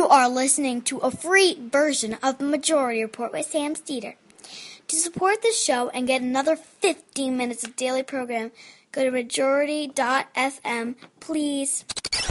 You are listening to a free version of the Majority Report with Sam Steeder. To support the show and get another 15 minutes of daily program, go to majority.fm, please.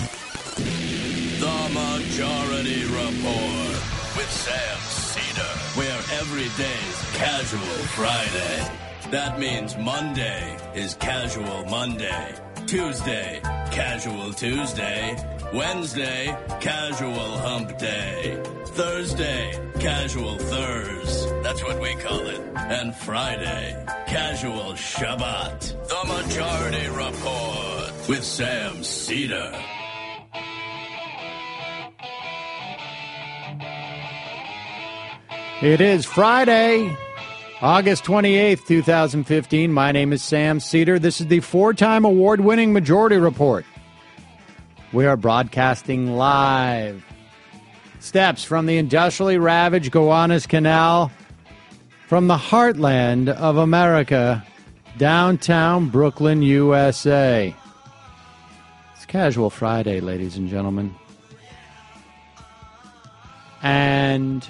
The Majority Report with Sam Steeder, where every day's Casual Friday. That means Monday is Casual Monday, Tuesday, Casual Tuesday, Wednesday, Casual Hump Day, Thursday, Casual Thurs, that's what we call it, and Friday, Casual Shabbat. The Majority Report with Sam Steeder. It is Friday, August 28th, 2015. My name is Sam Steeder. This is the four-time award-winning Majority Report. We are broadcasting live. Steps from the industrially ravaged Gowanus Canal from the heartland of America, downtown Brooklyn, USA. It's Casual Friday, ladies and gentlemen. And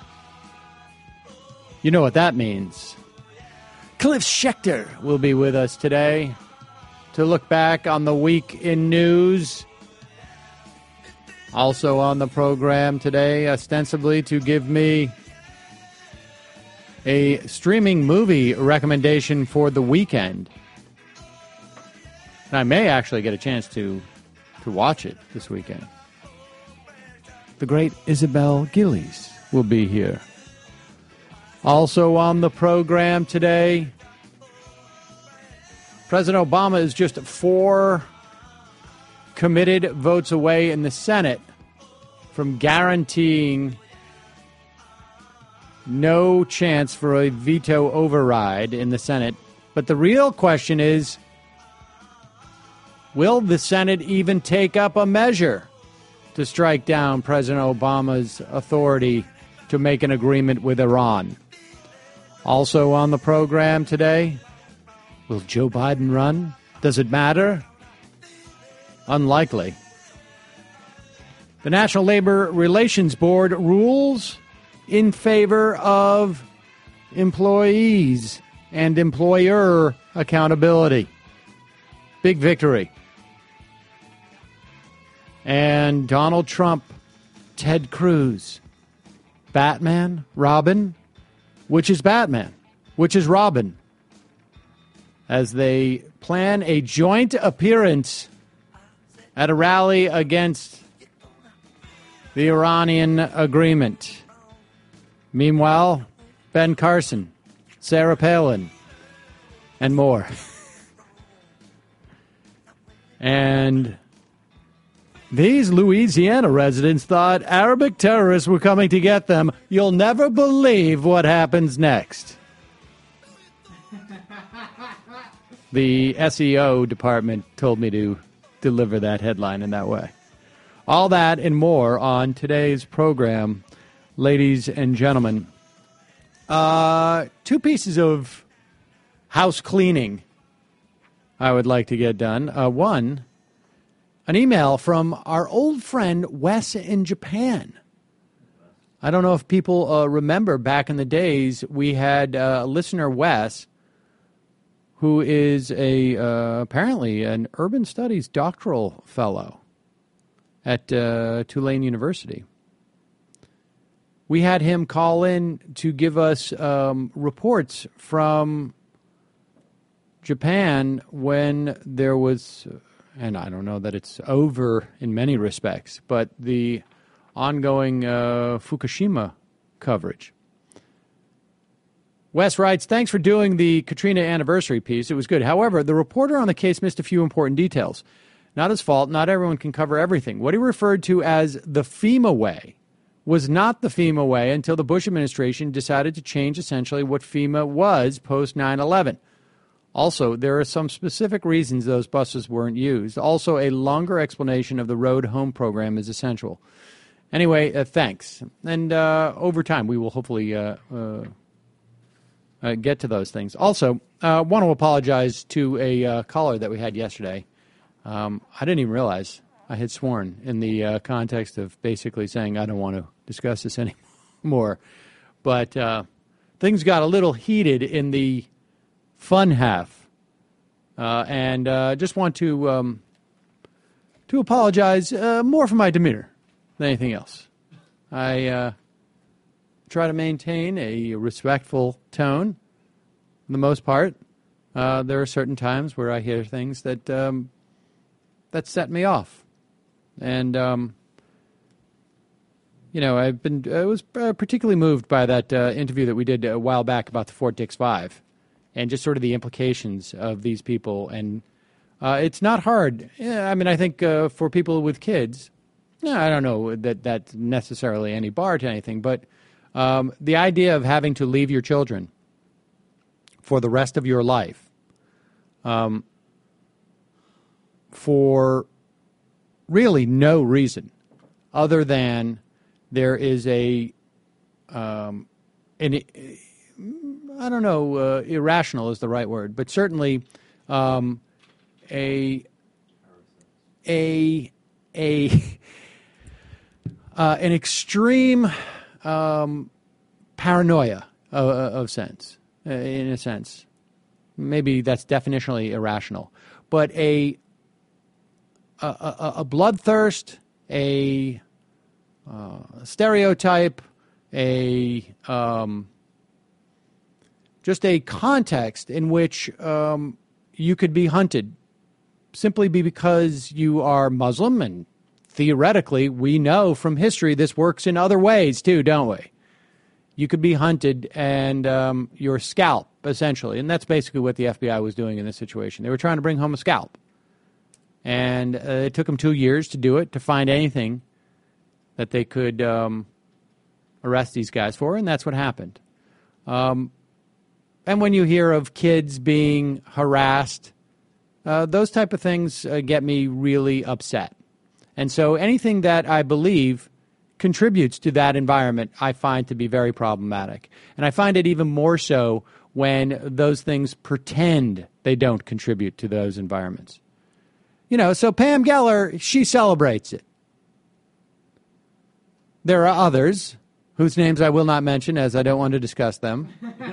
you know what that means. Cliff Schechter will be with us today to look back on the week in news. Also on the program today, ostensibly to give me a streaming movie recommendation for the weekend. And I may actually get a chance to watch it this weekend. The great Isabel Gillies will be here. Also on the program today, President Obama is just 4 committed votes away in the Senate from guaranteeing no chance for a veto override in the Senate. But the real question is, will the Senate even take up a measure to strike down President Obama's authority to make an agreement with Iran? Also on the program today, will Joe Biden run? Does it matter? Unlikely. The National Labor Relations Board rules in favor of employees and employer accountability. Big victory. And Donald Trump, Ted Cruz, Batman, Robin. Which is Batman? Which is Robin? As they plan a joint appearance at a rally against the Iranian agreement. Meanwhile, Ben Carson, Sarah Palin, and more. And these Louisiana residents thought Arabic terrorists were coming to get them. You'll never believe what happens next. The SEO department told me to deliver that headline in that way. All that and more on today's program, ladies and gentlemen. 2 pieces of house cleaning I would like to get done. One, an email from our old friend Wes in Japan. I don't know if people remember back in the days, we had listener Wes, who is apparently an urban studies doctoral fellow at Tulane University. We had him call in to give us reports from Japan when there was, and I don't know that it's over in many respects, but the ongoing Fukushima coverage. Wes writes, thanks for doing the Katrina anniversary piece. It was good. However, the reporter on the case missed a few important details. Not his fault. Not everyone can cover everything. What he referred to as the FEMA way was not the FEMA way until the Bush administration decided to change essentially what FEMA was post 9/11. Also, there are some specific reasons those buses weren't used. Also, a longer explanation of the Road Home program is essential. Anyway, thanks. And over time, we will hopefully get to those things. Also, want to apologize to a caller that we had yesterday. I didn't even realize I had sworn in the context of basically saying I don't want to discuss this anymore. But things got a little heated in the fun half. And just want to apologize more for my demeanor than anything else. I try to maintain a respectful tone for the most part. There are certain times where I hear things that that set me off. And, I was particularly moved by that interview that we did a while back about the Fort Dix Five and just sort of the implications of these people. And it's not hard. I mean, I think for people with kids, I don't know that that's necessarily any bar to anything, but the idea of having to leave your children for the rest of your life for really no reason other than there is irrational is the right word, but certainly an extreme paranoia of sense, in a sense. Maybe that's definitionally irrational, but a bloodthirst, a stereotype, just a context in which you could be hunted simply because you are Muslim, and theoretically, we know from history this works in other ways too, don't we? You could be hunted and your scalp, essentially, and that's basically what the FBI was doing in this situation. They were trying to bring home a scalp. And it took them 2 years to do it, to find anything that they could arrest these guys for, and that's what happened. And when you hear of kids being harassed, those type of things get me really upset. And so anything that I believe contributes to that environment, I find to be very problematic. And I find it even more so when those things pretend they don't contribute to those environments. So Pam Geller, she celebrates it. There are others, whose names I will not mention as I don't want to discuss them,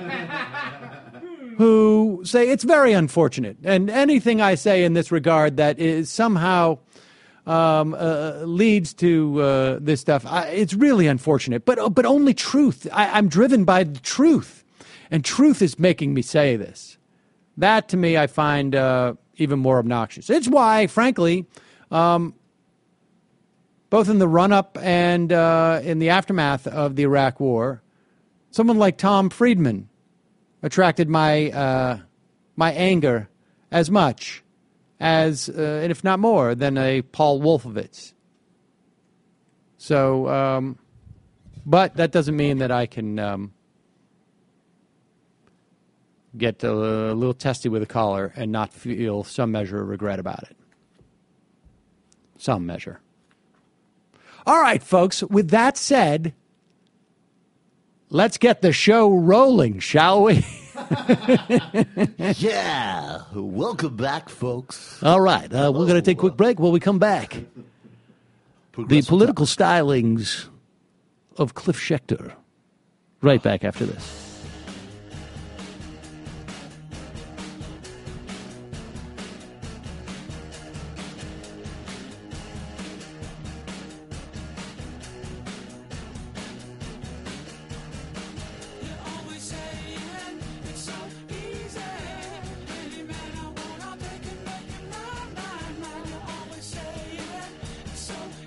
who say it's very unfortunate. And anything I say in this regard that is somehow leads to this stuff, it's really unfortunate. But only truth. I'm driven by the truth. And truth is making me say this. That, to me, I find even more obnoxious. It's why, frankly, both in the run-up and in the aftermath of the Iraq War, someone like Tom Friedman attracted my anger as much as, and if not more, than a Paul Wolfowitz. So, but that doesn't mean that I can get a little testy with a collar and not feel some measure of regret about it. Some measure. All right, folks, with that said, let's get the show rolling, shall we? Yeah. Welcome back, folks. All right. We're going to take a quick break. When we come back, the political stylings of Cliff Schecter. Right back after this.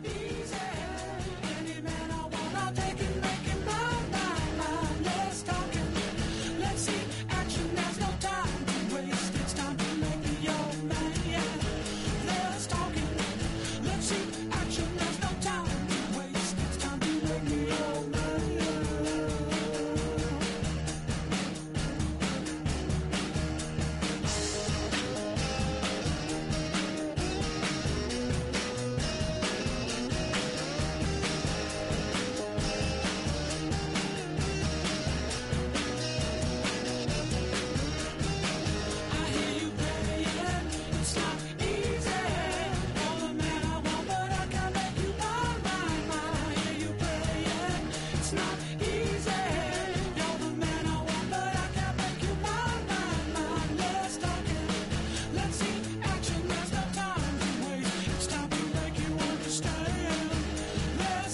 Let's talk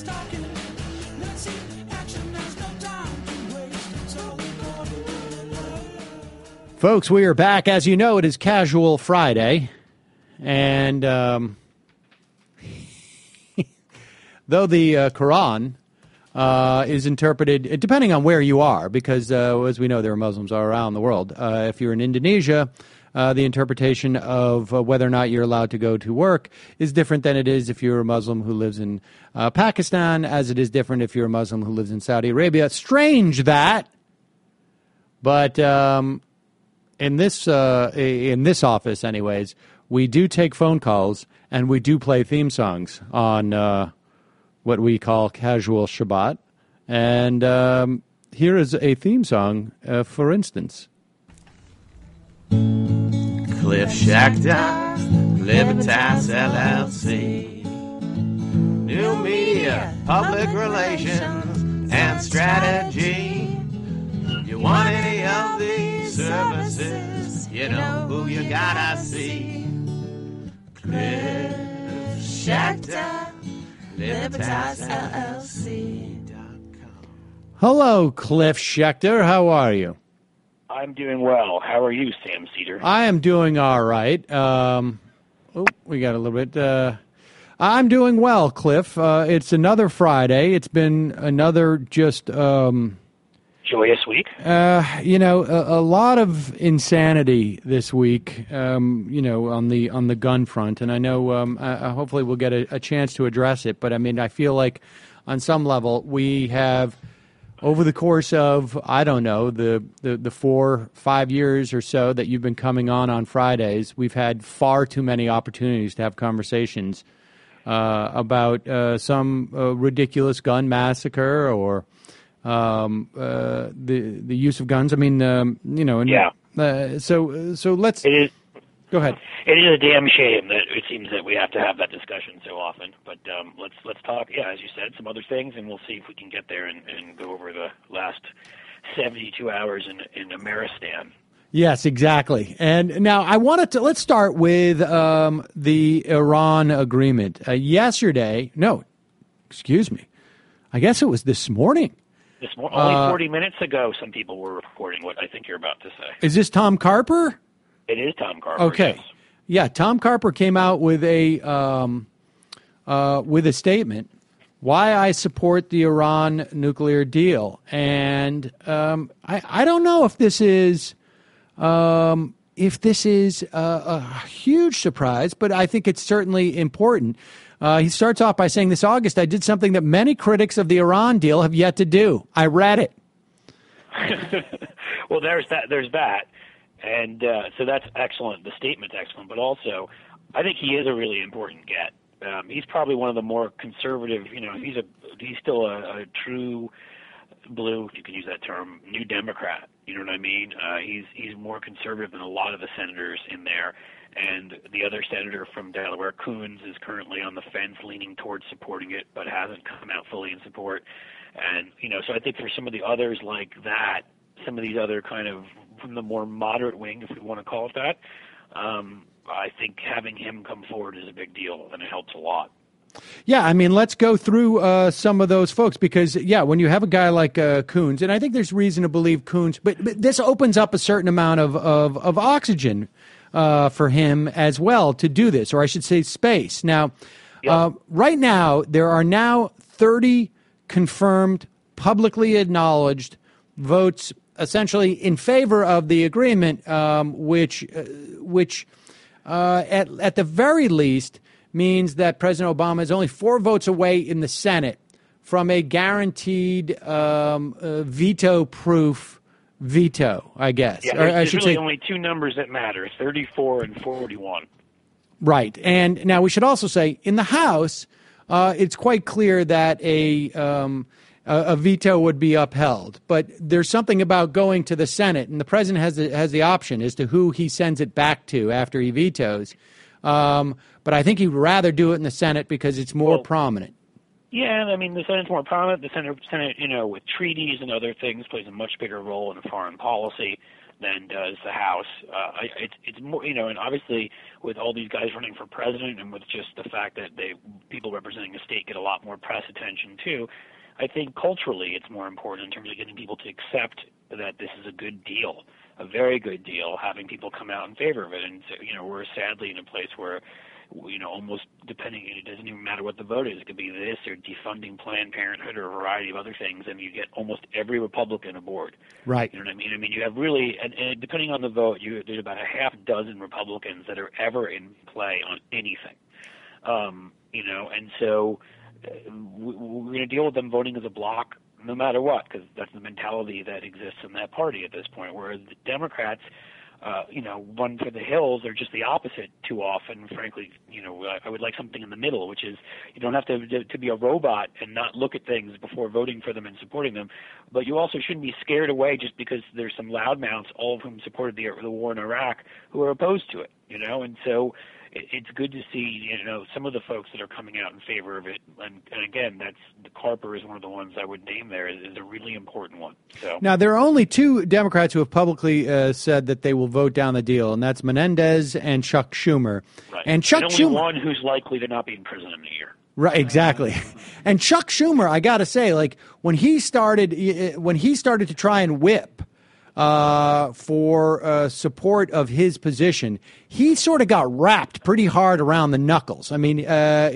Folks, we are back. As you know, it is Casual Friday. And though the Quran is interpreted, depending on where you are, because as we know, there are Muslims all around the world. If you're in Indonesia, the interpretation of whether or not you're allowed to go to work is different than it is if you're a Muslim who lives in Pakistan, as it is different if you're a Muslim who lives in Saudi Arabia. Strange that, but in this office, anyways, we do take phone calls and we do play theme songs on what we call Casual Shabbat. And here is a theme song, for instance. Cliff Schecter, Libertas LLC, new media, public relations, and strategy. You want any of these services, you know who you gotta see. Cliff Schecter, LibertasLLC.com. Hello, Cliff Schecter. How are you? I'm doing well. How are you, Sam Cedar? I am doing all right. We got a little bit. I'm doing well, Cliff. It's another Friday. It's been another just joyous week. A lot of insanity this week. On the gun front, and I know hopefully we'll get a chance to address it. But I mean, I feel like on some level we have, over the course of, I don't know, the 4-5 years or so that you've been coming on Fridays, we've had far too many opportunities to have conversations about some ridiculous gun massacre or the use of guns. I mean, yeah. So let's. It is. Go ahead. It is a damn shame that it seems that we have to have that discussion so often. But let's talk. Yeah, as you said, some other things, and we'll see if we can get there and go over the last 72 hours in Ameristan. Yes, exactly. And now I wanted to let's start with the Iran agreement. Yesterday, no, excuse me. I guess it was this morning. Only 40 minutes ago, some people were reporting what I think you're about to say. Is this Tom Carper? It is Tom Carper. Okay. Yes. Yeah, Tom Carper came out with a statement why I support the Iran nuclear deal, and I don't know if this is a huge surprise, but I think it's certainly important. He starts off by saying, "This August, I did something that many critics of the Iran deal have yet to do. I read it." Well, there's that. And so that's excellent. The statement's excellent. But also, I think he is a really important get. He's probably one of the more conservative, he's still a true blue, if you can use that term, New Democrat. You know what I mean? He's more conservative than a lot of the senators in there. And the other senator from Delaware, Coons, is currently on the fence leaning towards supporting it, but hasn't come out fully in support. And, so I think for some of the others like that, some of these other kind of from the more moderate wing, if we want to call it that, I think having him come forward is a big deal, and it helps a lot. Yeah, I mean, let's go through some of those folks because, when you have a guy like Coons, and I think there's reason to believe Coons, but this opens up a certain amount of oxygen for him as well to do this, or I should say space. Now, right now, there are now 30 confirmed, publicly acknowledged votes essentially in favor of the agreement, which at the very least means that President Obama is only 4 votes away in the Senate from a guaranteed veto-proof veto, I guess. Yeah, there's really only 2 numbers that matter, 34 and 41. Right. And now we should also say in the House, it's quite clear that a veto would be upheld. But there's something about going to the Senate, and the president has the option as to who he sends it back to after he vetoes. But I think he'd rather do it in the Senate because it's more prominent. Yeah, I mean, the Senate's more prominent. The Senate, with treaties and other things, plays a much bigger role in foreign policy than does the House. It's more, and obviously with all these guys running for president and with just the fact that people representing a state get a lot more press attention too, I think culturally it's more important in terms of getting people to accept that this is a good deal, a very good deal, having people come out in favor of it. And so, we're sadly in a place where, almost depending, it doesn't even matter what the vote is. It could be this or defunding Planned Parenthood or a variety of other things, and you get almost every Republican aboard. Right. You know what I mean? I mean, you have really, and depending on the vote, there's about a half dozen Republicans that are ever in play on anything. And so we're going to deal with them voting as a bloc no matter what, because that's the mentality that exists in that party at this point, whereas the Democrats, run for the hills. They're just the opposite too often. Frankly, I would like something in the middle, which is you don't have to be a robot and not look at things before voting for them and supporting them. But you also shouldn't be scared away just because there's some loudmouths, all of whom supported the war in Iraq, who are opposed to it. And so it's good to see, some of the folks that are coming out in favor of it. And again, Carper is one of the ones I would name there is a really important one. So now there are only two Democrats who have publicly said that they will vote down the deal, and that's Menendez and Chuck Schumer. Right. And Chuck only Schumer, one who's likely to not be in prison in a year. Right, exactly. And Chuck Schumer, I got to say, like when he started to try and whip for support of his position, he sort of got wrapped pretty hard around the knuckles. I mean,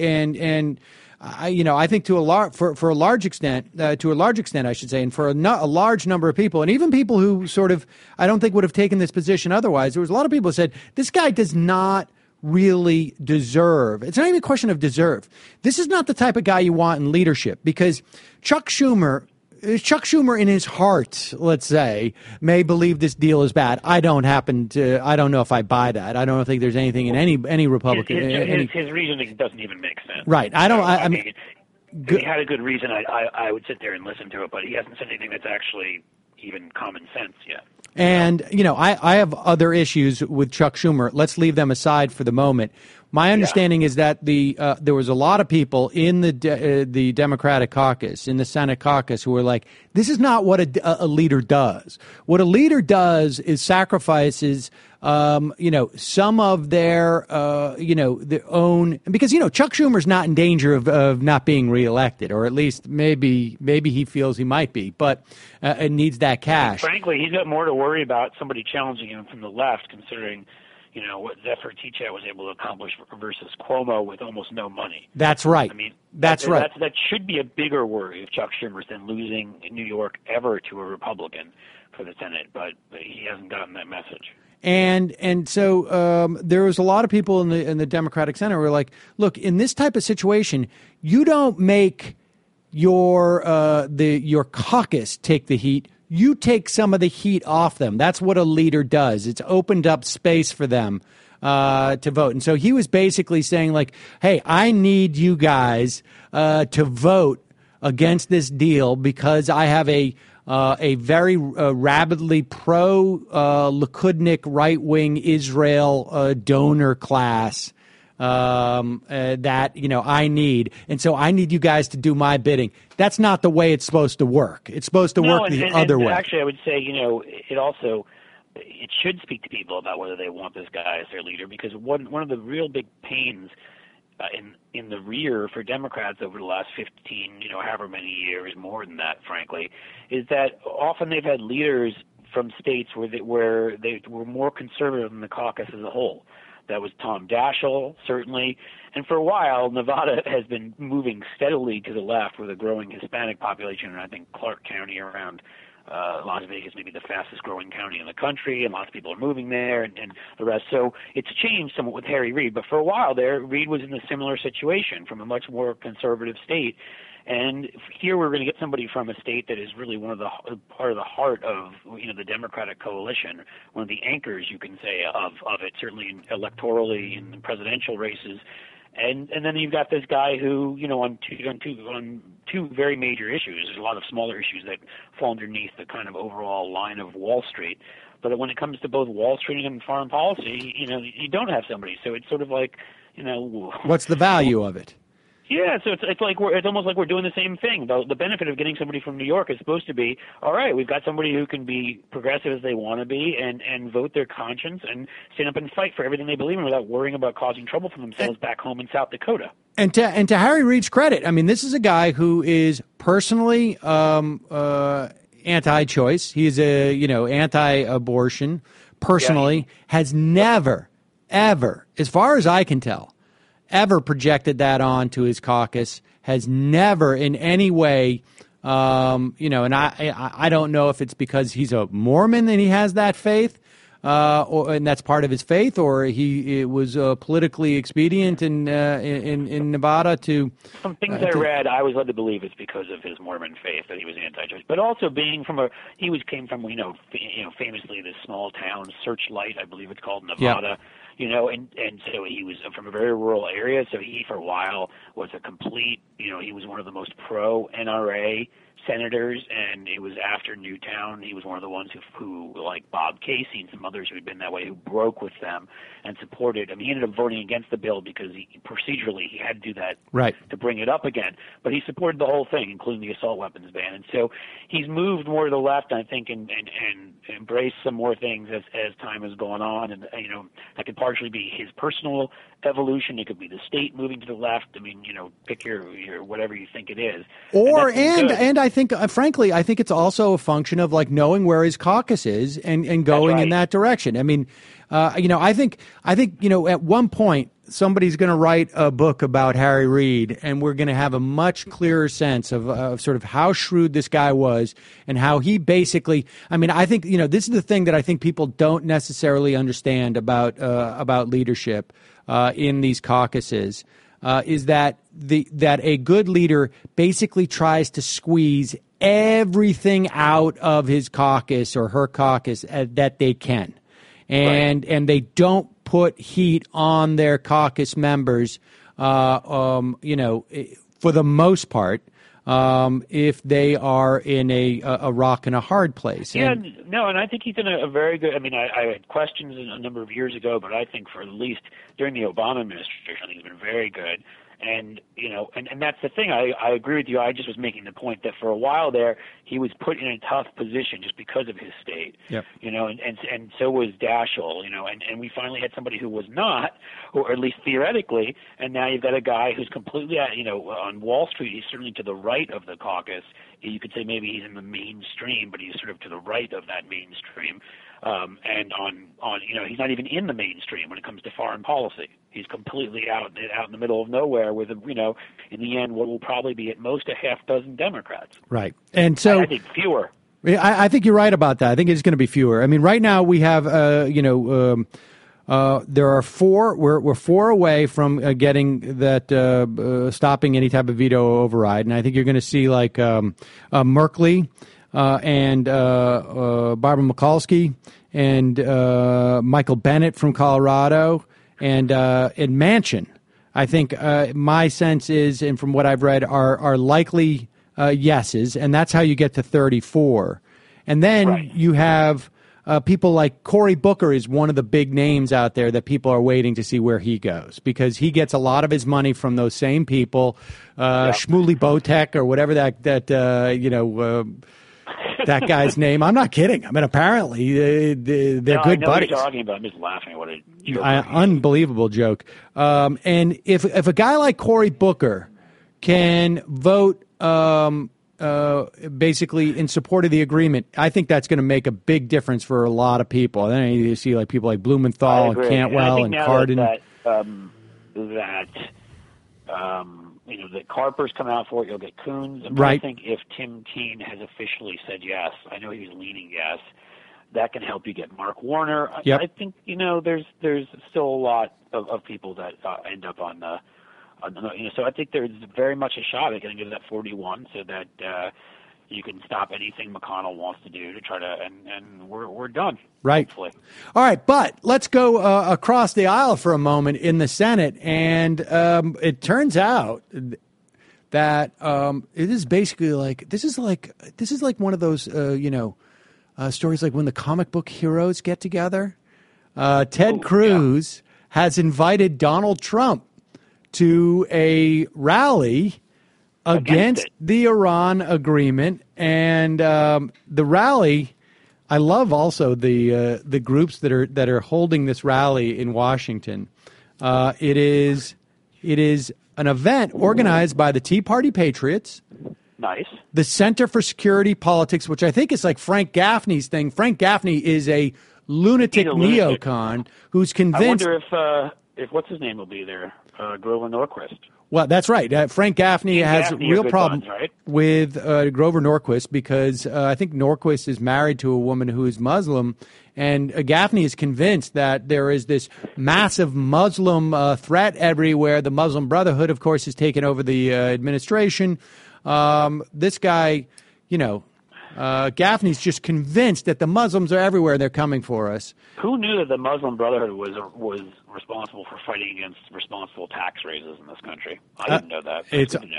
I think to a large extent, I should say, and for a large number of people, and even people who sort of, I don't think would have taken this position otherwise. There was a lot of people who said this guy does not really deserve. It's not even a question of deserve. This is not the type of guy you want in leadership, because Chuck Schumer in his heart, let's say, may believe this deal is bad. I don't know if I buy that. I don't think there's anything in any Republican. His reasoning doesn't even make sense. Right. I mean, if he had a good reason, I would sit there and listen to it, but he hasn't said anything that's actually even common sense yet. And, I have other issues with Chuck Schumer. Let's leave them aside for the moment. My understanding is that there was a lot of people in the Democratic caucus, in the Senate caucus, who were like, this is not what a leader does. What a leader does is sacrifices, some of their own, because, Chuck Schumer's not in danger of not being reelected, or at least maybe he feels he might be, but it needs that cash. Frankly, he's got more to worry about somebody challenging him from the left, considering what Zephyr Teachout was able to accomplish versus Cuomo with almost no money. That's right. I mean, that's right. That should be a bigger worry of Chuck Schumer than losing New York ever to a Republican for the Senate, but he hasn't gotten that message. And so there was a lot of people in the Democratic Senate who were like, look, in this type of situation, you don't make your caucus take the heat. You take some of the heat off them. That's what a leader does. It's opened up space for them to vote. And so he was basically saying, like, hey, I need you guys to vote against this deal because I have a very rabidly pro-Likudnik right-wing Israel donor class that I need, and so I need you guys to do my bidding. That's not the way it's supposed to work. It's supposed to work the other way. Actually, I would say it should speak to people about whether they want this guy as their leader, because one of the real big pains in the rear for Democrats over the last 15, however many years, more than that, frankly, is that often they've had leaders from states where they were more conservative than the caucus as a whole. That was Tom Daschle, certainly. And for a while, Nevada has been moving steadily to the left with a growing Hispanic population. And I think Clark County around Las Vegas may be the fastest growing county in the country, and lots of people are moving there and the rest. So it's changed somewhat with Harry Reid. But for a while there, Reid was in a similar situation from a much more conservative state. And here we're going to get somebody from a state that is really part of the heart of the Democratic coalition, one of the anchors, you can say, of it, certainly electorally in the presidential races. And then you've got this guy who, on two very major issues, there's a lot of smaller issues that fall underneath the kind of overall line of Wall Street. But when it comes to both Wall Street and foreign policy, you don't have somebody. So it's sort of like, what's the value of it? Yeah, so it's like it's almost like we're doing the same thing. The benefit of getting somebody from New York is supposed to be, all right, we've got somebody who can be progressive as they want to be and vote their conscience and stand up and fight for everything they believe in without worrying about causing trouble for themselves back home in South Dakota. And to Harry Reid's credit, I mean, this is a guy who is personally anti-choice. He's anti-abortion. Personally, has never, ever, as far as I can tell, ever projected that on to his caucus, has never in any way, and I don't know if it's because he's a Mormon and he has that faith, and that's part of his faith, or it was politically expedient in Nevada to. Some things I read, I was led to believe it's because of his Mormon faith that he was anti-choice, but also being came from famously this small town Searchlight, I believe it's called, Nevada. Yeah. And so he was from a very rural area, so he, for a while, was a complete, he was one of the most pro-NRA senators, and it was after Newtown. He was one of the ones who like Bob Casey and some others who had been that way, who broke with them and supported. I mean, he ended up voting against the bill because procedurally he had to do that to bring it up again. But he supported the whole thing, including the assault weapons ban. And so he's moved more to the left, I think, and embraced some more things as time has gone on. And that could partially be his personal evolution. It could be the state moving to the left. I mean, pick your whatever you think it is. And I think, frankly, I think it's also a function of like knowing where his caucus is and going in that direction. I mean, I think at one point somebody's going to write a book about Harry Reid, and we're going to have a much clearer sense of sort of how shrewd this guy was and how he basically. I mean, I think this is the thing that I think people don't necessarily understand about leadership in these caucuses. Is that a good leader basically tries to squeeze everything out of his caucus or her caucus that they can, and they don't put heat on their caucus members, for the most part, if they are in a rock and a hard place. And I think he's done a very good. I mean, I had questions a number of years ago, but I think for at least during the Obama administration, I think he's been very good. And and that's the thing. I agree with you. I just was making the point that for a while there, he was put in a tough position just because of his state. Yep. And so was Daschle. And we finally had somebody who was not, or at least theoretically. And now you've got a guy who's completely, on Wall Street. He's certainly to the right of the caucus. You could say maybe he's in the mainstream, but he's sort of to the right of that mainstream. And on he's not even in the mainstream when it comes to foreign policy. He's completely out in the middle of nowhere with in the end what will probably be at most a half dozen Democrats. Right, and so I think fewer. I think you're right about that. I think it's going to be fewer. I mean, right now we have there are four. We're 4 away from getting that stopping any type of veto override, and I think you're going to see like Merkley. And Barbara Mikulski and Michael Bennett from Colorado and Manchin. I think my sense is, and from what I've read, are likely yeses, and that's how you get to 34. And then you have people like Cory Booker is one of the big names out there that people are waiting to see where he goes because he gets a lot of his money from those same people, Shmuley Botek or whatever that guy's name. I'm not kidding. I mean, apparently they're good I know buddies. What you're talking about. I'm just laughing at what a joke. Unbelievable joke. And if a guy like Cory Booker can vote basically in support of the agreement, I think that's going to make a big difference for a lot of people. And then you see like people like Blumenthal and Cantwell and Cardin. That Carper's come out for it. You'll get Coons. Right. I think if Tim Keene has officially said yes, I know he was leaning yes, that can help you get Mark Warner. Yep. I think there's still a lot of people that end up on the so I think there's very much a shot at getting to that 41, so that you can stop anything McConnell wants to do to try to, and we're done. Right. Hopefully. All right, but let's go across the aisle for a moment in the Senate, and it turns out that it is basically like this is like one of those stories like when the comic book heroes get together. Ted Cruz has invited Donald Trump to a rally against the Iran agreement. And the rally, I love also the groups that are holding this rally in Washington. It is an event organized by the Tea Party Patriots. Nice. The Center for Security Politics, which I think is like Frank Gaffney's thing. Frank Gaffney is a lunatic neocon who's convinced. I wonder if what's his name will be there, Grover Norquist. Well, that's right. Frank Gaffney has a real problem buns, right? with Grover Norquist because I think Norquist is married to a woman who is Muslim, and Gaffney is convinced that there is this massive Muslim threat everywhere. The Muslim Brotherhood, of course, has taken over the administration. This guy, Gaffney's just convinced that the Muslims are everywhere. They're coming for us. Who knew that the Muslim Brotherhood was responsible for fighting against responsible tax raises in this country? I didn't know that.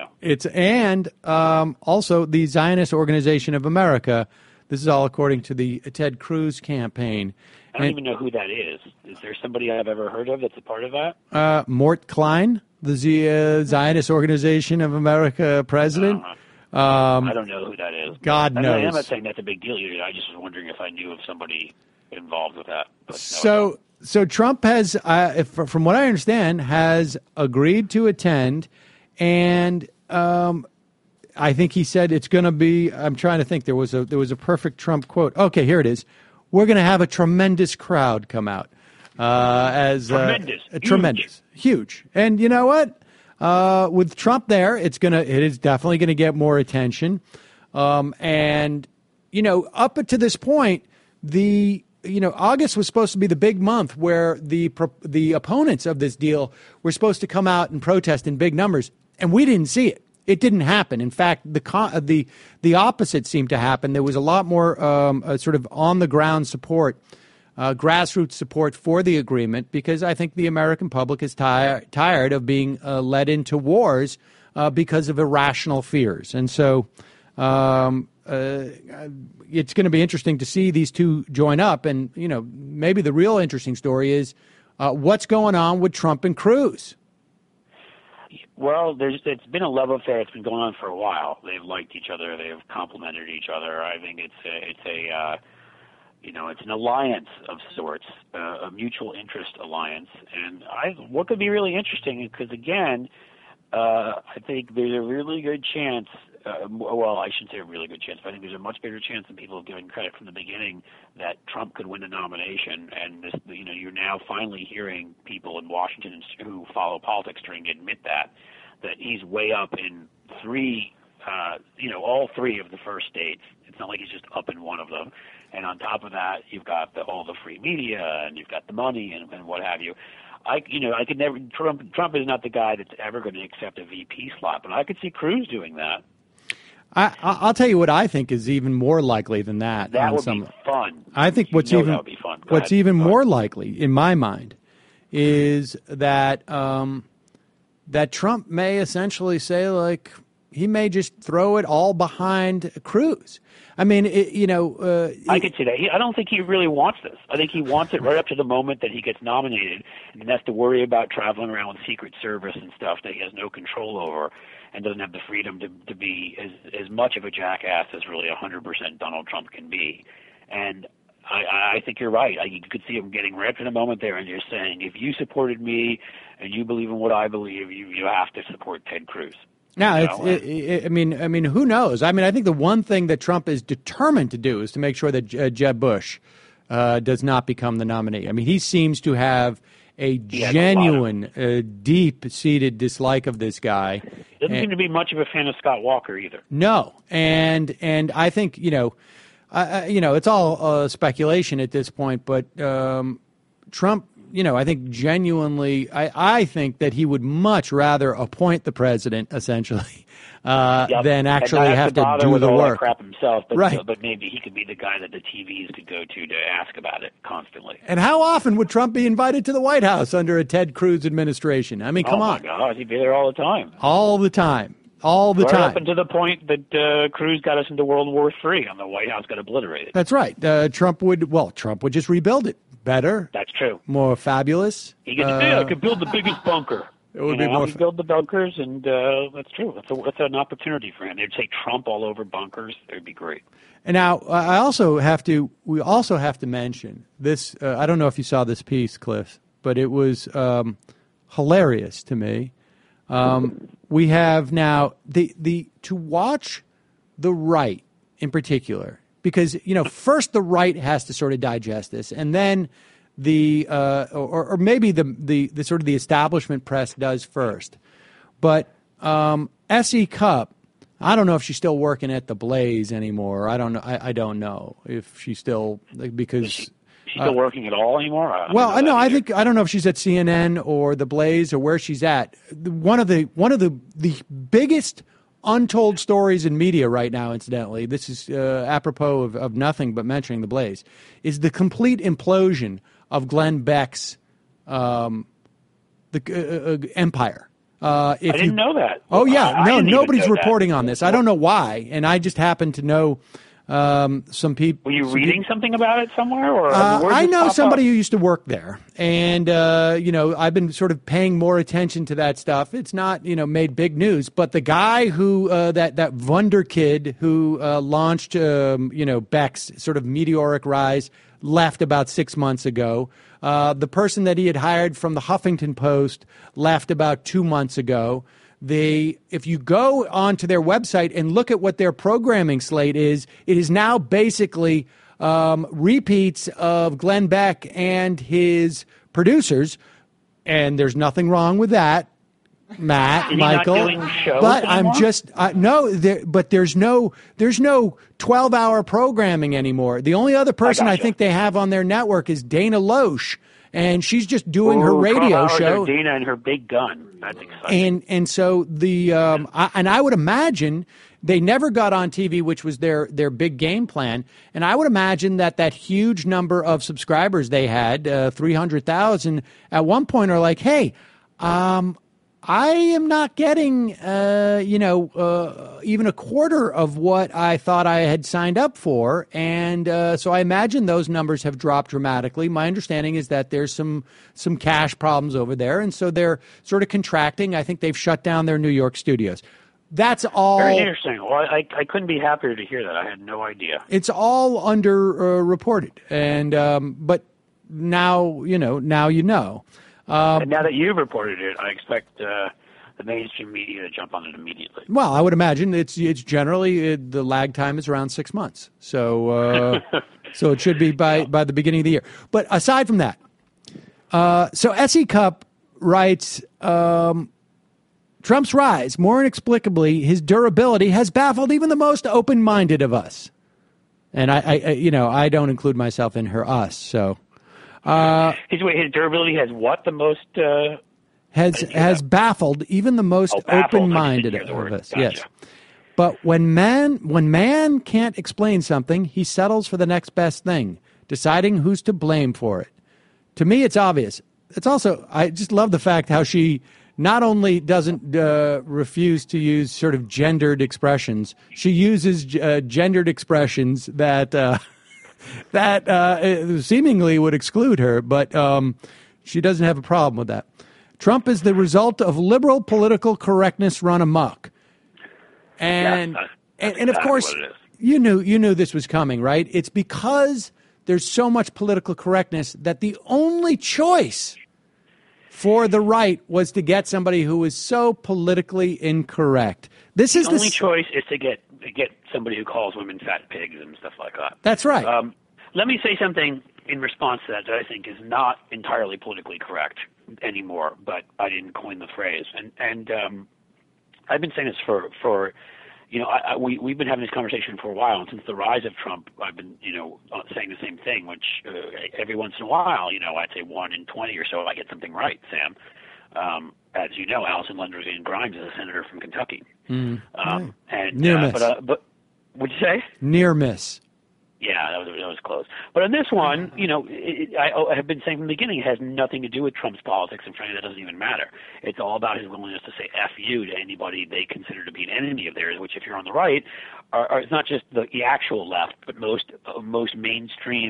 Also the Zionist Organization of America. This is all according to the Ted Cruz campaign. I don't even know who that is. Is there somebody I've ever heard of that's a part of that? Mort Klein, the Zionist Organization of America president. I don't know who that is. God knows. I'm not saying that's a big deal either. I just was wondering if I knew of somebody involved with that. But So Trump has, from what I understand, has agreed to attend, and I think he said it's going to be. I'm trying to think. There was a perfect Trump quote. Okay, here it is. We're going to have a tremendous crowd come out. Tremendous, huge. And you know what? With Trump there, it is definitely going to get more attention. And up to this point, August was supposed to be the big month where the opponents of this deal were supposed to come out and protest in big numbers, and we didn't see it. It didn't happen. In fact, the opposite seemed to happen. There was a lot more sort of on the ground support, grassroots support for the agreement, because I think the American public is tired of being led into wars because of irrational fears, and so. It's going to be interesting to see these two join up. And, maybe the real interesting story is what's going on with Trump and Cruz. Well, it's been a love affair. It's been going on for a while. They've liked each other. They've complimented each other. I think it's an alliance of sorts, a mutual interest alliance. And what could be really interesting, because, again, I think there's a really good chance I shouldn't say a really good chance, but I think there's a much bigger chance than people have given credit from the beginning that Trump could win the nomination. And you're now finally hearing people in Washington who follow politics trying to admit that he's way up in all three of the first states. It's not like he's just up in one of them. And on top of that, you've got all the free media, and you've got the money and what have you. I could never. Trump is not the guy that's ever going to accept a VP slot, but I could see Cruz doing that. I'll tell you what I think is even more likely than that. That would be fun. I think what's even more likely in my mind is that that Trump may essentially say, like, he may just throw it all behind Cruz. I mean, I could see that. I don't think he really wants this. I think he wants it right up to the moment that he gets nominated, and has to worry about traveling around with Secret Service and stuff that he has no control over, and doesn't have the freedom to be as much of a jackass as really 100% Donald Trump can be. And I think you're right. You could see him getting right up to the moment there, and you're saying, if you supported me and you believe in what I believe, you have to support Ted Cruz. Now, I mean, who knows? I mean, I think the one thing that Trump is determined to do is to make sure that Jeb Bush does not become the nominee. I mean, he seems to have a genuine, deep-seated dislike of this guy. Doesn't seem to be much of a fan of Scott Walker either. No, and I think it's all speculation at this point. But Trump, I think genuinely, I think that he would much rather appoint the president, essentially, than actually have to do the work. Crap himself, but, right. But maybe he could be the guy that the TVs could go to ask about it constantly. And how often would Trump be invited to the White House under a Ted Cruz administration? I mean, come on. Oh, my God, he'd be there all the time. All the time. All the time. Up until the point that Cruz got us into World War III and the White House got obliterated. That's right. Trump would just rebuild it. Better. That's true. More fabulous. He could say, I could build the biggest bunker. It would be more he'd build the bunkers, and that's true. That's an opportunity for him. They'd say Trump all over bunkers. It would be great. And now we also have to mention this. I don't know if you saw this piece, Cliff, but it was hilarious to me. We have now to watch the right in particular, because first the right has to sort of digest this, and then or maybe the sort of the establishment press does first. But S.E. Cupp, I don't know if she's still working at the Blaze anymore. I don't know. I don't know if she's still, because she's still working at all anymore. I don't know if she's at CNN or the Blaze or where she's at. One of the biggest untold stories in media right now, incidentally, this is apropos of nothing but mentioning the Blaze, is the complete implosion of Glenn Beck's empire. I didn't know that. Oh, yeah. No, nobody's reporting on this. I don't know why, and I just happen to know some people. Were you reading something about it somewhere? Or I know somebody who used to work there, and I've been sort of paying more attention to that stuff. It's not made big news, but the guy who that Wunder kid who launched Beck's sort of meteoric rise left about 6 months ago. The person that he had hired from the Huffington Post left about 2 months ago. If you go onto their website and look at what their programming slate is, it is now basically repeats of Glenn Beck and his producers, and there's nothing wrong with that, Matt, Michael. Not doing shows but anymore? I'm just but there's no 12-hour programming anymore. The only other person I think they have on their network is Dana Loesch. And she's just doing her radio show. Dana and her big gun. That's exciting. And so I would imagine they never got on TV, which was their big game plan. And I would imagine that huge number of subscribers they had, 300,000, at one point are like, hey, I am not getting, even a quarter of what I thought I had signed up for. And so I imagine those numbers have dropped dramatically. My understanding is that there's some cash problems over there. And so they're sort of contracting. I think they've shut down their New York studios. That's all. Very interesting. Well, I couldn't be happier to hear that. I had no idea. It's all under reported. And but now, now you know. And now that you've reported it, I expect the mainstream media to jump on it immediately. Well, I would imagine it's generally the lag time is around 6 months, so so it should be by the beginning of the year. But aside from that, so S.E. Cupp writes, Trump's rise, more inexplicably, his durability has baffled even the most open-minded of us, and I don't include myself in her us, so. His durability has what the most has baffled even the most open-minded of us. Gotcha. Yes, but when man can't explain something, he settles for the next best thing, deciding who's to blame for it. To me, it's obvious. It's also, I just love the fact how she not only doesn't refuse to use sort of gendered expressions, she uses gendered expressions that. That seemingly would exclude her, but she doesn't have a problem with that. Trump is the result of liberal political correctness run amok, and of course you knew this was coming, right? It's because there's so much political correctness that the only choice for the right was to get somebody who was so politically incorrect. The only choice is to get somebody who calls women fat pigs and stuff like that. That's right. Let me say something in response to that I think is not entirely politically correct anymore, but I didn't coin the phrase. And I've been saying this for we've been having this conversation for a while, and since the rise of Trump, I've been saying the same thing, which every once in a while, I'd say 1 in 20 or so I get something right, Sam. As you know, Allison Lundergan Grimes is a senator from Kentucky. And near miss. But what'd you say? Near miss. Yeah, that was close. But on this one, I have been saying from the beginning, it has nothing to do with Trump's politics, and frankly, that doesn't even matter. It's all about his willingness to say F you to anybody they consider to be an enemy of theirs, which if you're on the right, it's not just the actual left, but most mainstream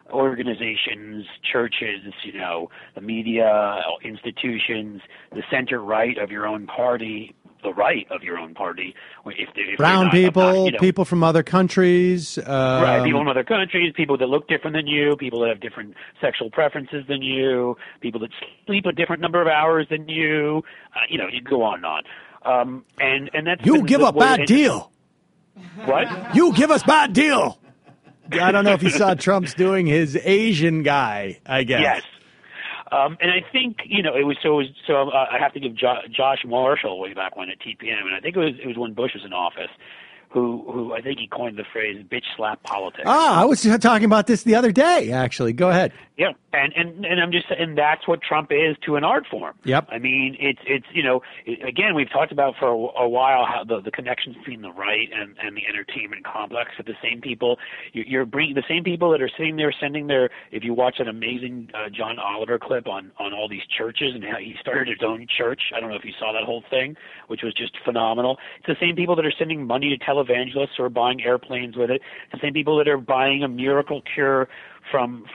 organizations, churches, the media, institutions, the center right of your own party, the right of your own party. If brown people, people from other countries. Right, people from other countries, people that look different than you, people that have different sexual preferences than you, people that sleep a different number of hours than you. You go on and on. And that's you give a bad deal. What? You give us bad deal. I don't know if you saw Trump's doing his Asian guy, I guess. Yes. And I think, it was so I have to give Josh Marshall way back when at TPM, and I think it was when Bush was in office, who I think he coined the phrase "bitch slap politics." I was talking about this the other day, actually. Go ahead. Yeah, and I'm just saying that's what Trump is to an art form. Yep. I mean, it's again, we've talked about for a while how the connections between the right and the entertainment complex are the same people. You're bringing the same people that are sitting there sending their. If you watch an amazing John Oliver clip on all these churches and how he started his own church. I don't know if you saw that whole thing, which was just phenomenal. It's the same people that are sending money to televangelists or buying airplanes with it. It's the same people that are buying a miracle cure from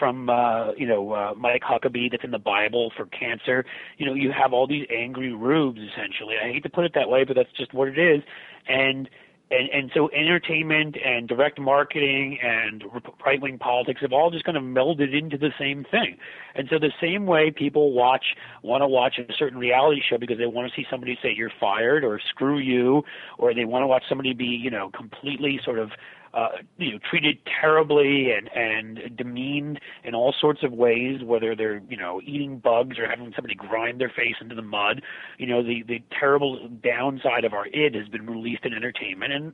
Mike Huckabee that's in the Bible for cancer. You have all these angry rubes, essentially. I hate to put it that way, but that's just what it is. And so entertainment and direct marketing and right-wing politics have all just kind of melded into the same thing. And so the same way people want to watch a certain reality show because they want to see somebody say you're fired or screw you, or they want to watch somebody be, completely sort of treated terribly and demeaned in all sorts of ways, whether they're, eating bugs or having somebody grind their face into the mud. The terrible downside of our id has been released in entertainment. And,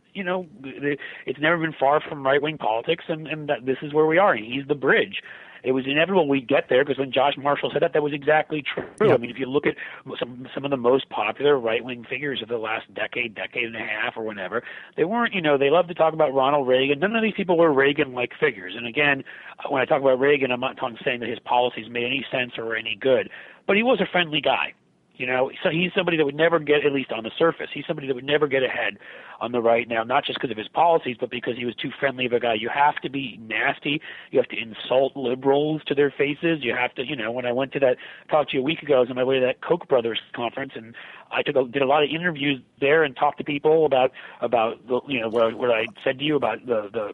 it's never been far from right-wing politics, and that this is where we are. And he's the bridge. It was inevitable we'd get there because when Josh Marshall said that was exactly true. Yep. I mean, if you look at some of the most popular right-wing figures of the last decade and a half or whenever, they weren't, they love to talk about Ronald Reagan. None of these people were Reagan-like figures. And again, when I talk about Reagan, I'm not saying that his policies made any sense or were any good, but he was a friendly guy. So he's somebody that would never get, at least on the surface, he's somebody that would never get ahead on the right now, not just because of his policies, but because he was too friendly of a guy. You have to be nasty. You have to insult liberals to their faces. You have to, when I went to talked to you a week ago, I was on my way to that Koch brothers conference, and I did a lot of interviews there and talked to people about what I said to you about the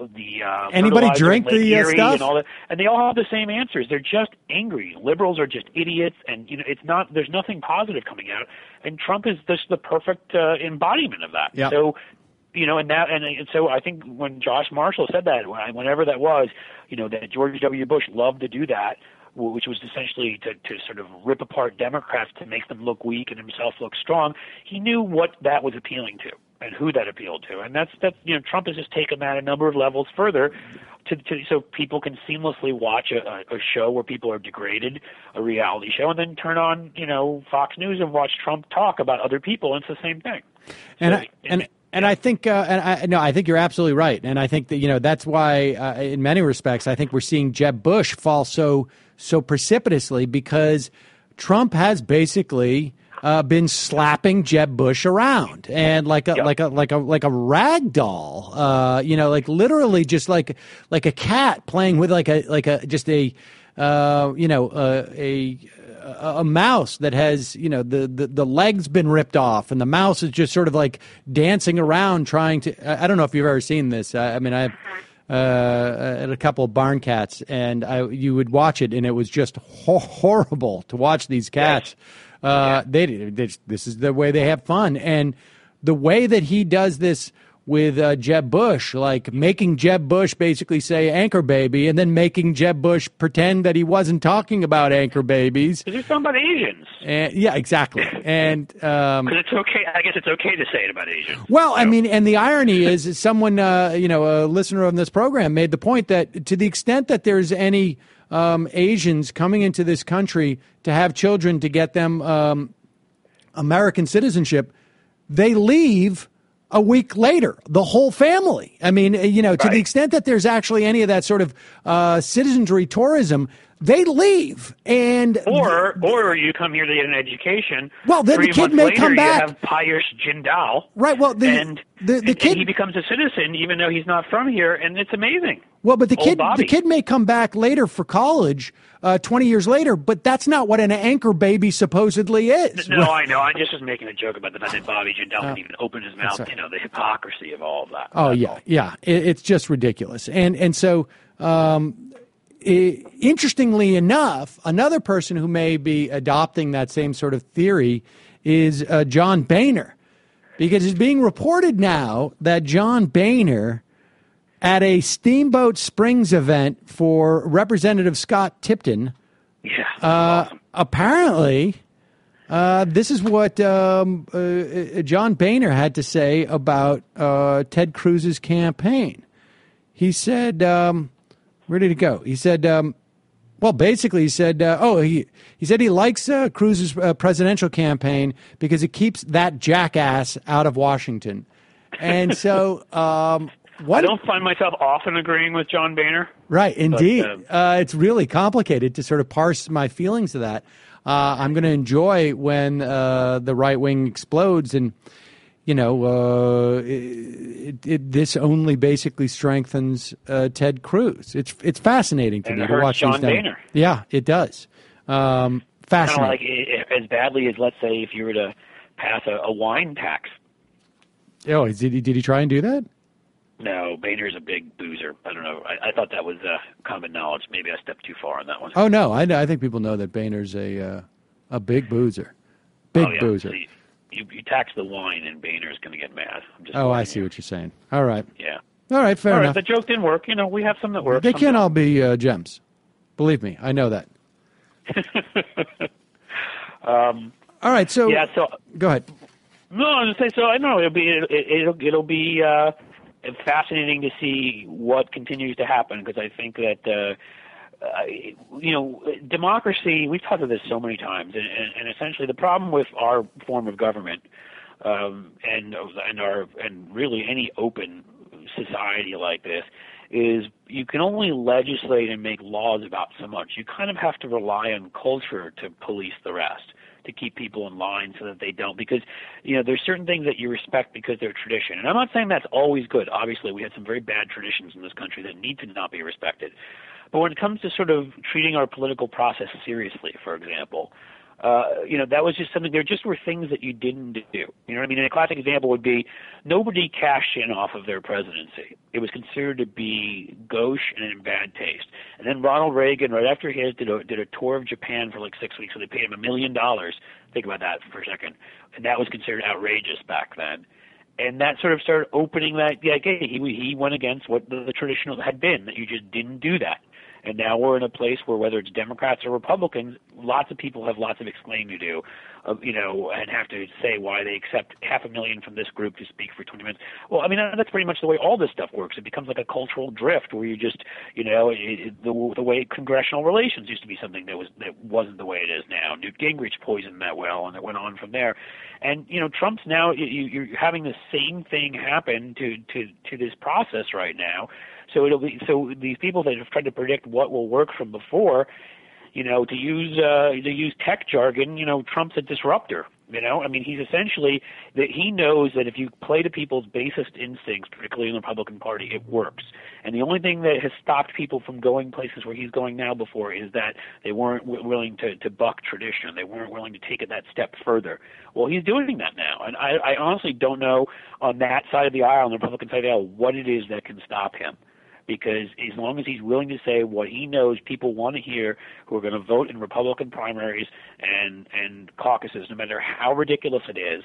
anybody drink the stuff and all that, and they all have the same answers. They're just angry. Liberals are just idiots, and it's not. There's nothing positive coming out, and Trump is just the perfect embodiment of that. Yep. So, and so I think when Josh Marshall said that, whenever that was, that George W. Bush loved to do that, which was essentially to sort of rip apart Democrats to make them look weak and himself look strong. He knew what that was appealing to and who that appealed to. And that's Trump has just taken that a number of levels further so people can seamlessly watch a show where people are degraded, a reality show, and then turn on, Fox News and watch Trump talk about other people, and it's the same thing. And I think, I think you're absolutely right. And I think that, that's why, in many respects, I think we're seeing Jeb Bush fall so precipitously because Trump has basically been slapping Jeb Bush around and like a rag doll, like literally just like a cat playing with a mouse that has, the leg's been ripped off and the mouse is just sort of like dancing around trying to, I don't know if you've ever seen this. I had a couple of barn cats and you would watch it and it was just horrible to watch these cats. This is the way they have fun. And the way that he does this with Jeb Bush, like making Jeb Bush basically say anchor baby and then making Jeb Bush pretend that he wasn't talking about anchor babies. Because he's talking about Asians. Yeah, exactly. And because it's okay. I guess it's okay to say it about Asians. Well, I mean, and the irony is someone, a listener of this program made the point that to the extent that there's any Asians coming into this country to have children to get them American citizenship, they leave a week later, the whole family. I mean, to the extent that there's actually any of that sort of citizenry tourism, they leave, and or you come here to get an education. Well, then 3 the kid months may later, come back. You have Pius Jindal, right? Well, the and kid he becomes a citizen even though he's not from here, and it's amazing. Well, but the Bobby. kid may come back later for college, 20 years later, but that's not what an anchor baby supposedly is. No, I know. I just was making a joke about the fact that Bobby Jindal didn't even open his mouth. right. You know, the hypocrisy of all of that. Oh, That's yeah, all. yeah. It's just ridiculous. And so, interestingly enough, another person who may be adopting that same sort of theory is John Boehner, because it's being reported now that John Boehner, at a Steamboat Springs event for Representative Scott Tipton, Awesome. apparently, this is what John Boehner had to say about Ted Cruz's campaign. He said, where did it go? He said, well, basically, he said, he said he likes Cruz's presidential campaign because it keeps that jackass out of Washington. And so, I don't find myself often agreeing with John Boehner. right, indeed. But, It's really complicated to sort of parse my feelings to that. I'm going to enjoy when the right wing explodes, and this only basically strengthens Ted Cruz. It's fascinating to And me it to hurts watch John these down. Boehner. Yeah, it does. Kind of Fascinating. like as badly as, let's say, if you were to pass a wine tax. Oh, did he try and do that? No, Boehner's a big boozer. I don't know. I thought that was common knowledge. Maybe I stepped too far on that one. Oh no, I think people know that Boehner's a big boozer, big yeah. boozer. See, you tax the wine, and Boehner's going to get mad. I'm just Oh, I warning see you. what you're saying. All right, Yeah. all right, fair All right, enough. the joke didn't work. We have some that work. They some can't don't. all be gems. Believe me, I know that. All right, so Yeah. So go ahead. no, I was gonna say. So I know it'll be fascinating to see what continues to happen, because I think that democracy. We've talked about this so many times, and essentially the problem with our form of government, and really any open society like this, is you can only legislate and make laws about so much. You kind of have to rely on culture to police the rest, to keep people in line so that they don't. Because, there's certain things that you respect because they're tradition. And I'm not saying that's always good. Obviously, we had some very bad traditions in this country that need to not be respected. But when it comes to sort of treating our political process seriously, for example, that was just something, there just were things that you didn't do. You know what I mean? And a classic example would be nobody cashed in off of their presidency. It was considered to be gauche and in bad taste. And then Ronald Reagan, right after his, did a tour of Japan for like 6 weeks, so they paid him $1 million. Think about that for a second. And that was considered outrageous back then. And that sort of started opening that, he went against what the traditional had been, that you just didn't do that. And now we're in a place where, whether it's Democrats or Republicans, lots of people have lots of explaining to do, and have to say why they accept $500,000 from this group to speak for 20 minutes. Well, I mean, that's pretty much the way all this stuff works. It becomes like a cultural drift where you just, the way congressional relations used to be something that wasn't the way it is now. Newt Gingrich poisoned that well, and it went on from there. And Trump's now you're having the same thing happen to this process right now. So these people that have tried to predict what will work from before, to use tech jargon, Trump's a disruptor. I mean, he's essentially that he knows that if you play to people's basest instincts, particularly in the Republican Party, it works. And the only thing that has stopped people from going places where he's going now before is that they weren't willing to buck tradition. They weren't willing to take it that step further. Well, he's doing that now. And I honestly don't know on that side of the aisle, on the Republican side of the aisle, what it is that can stop him. Because as long as he's willing to say what he knows people want to hear, who are going to vote in Republican primaries and caucuses, no matter how ridiculous it is,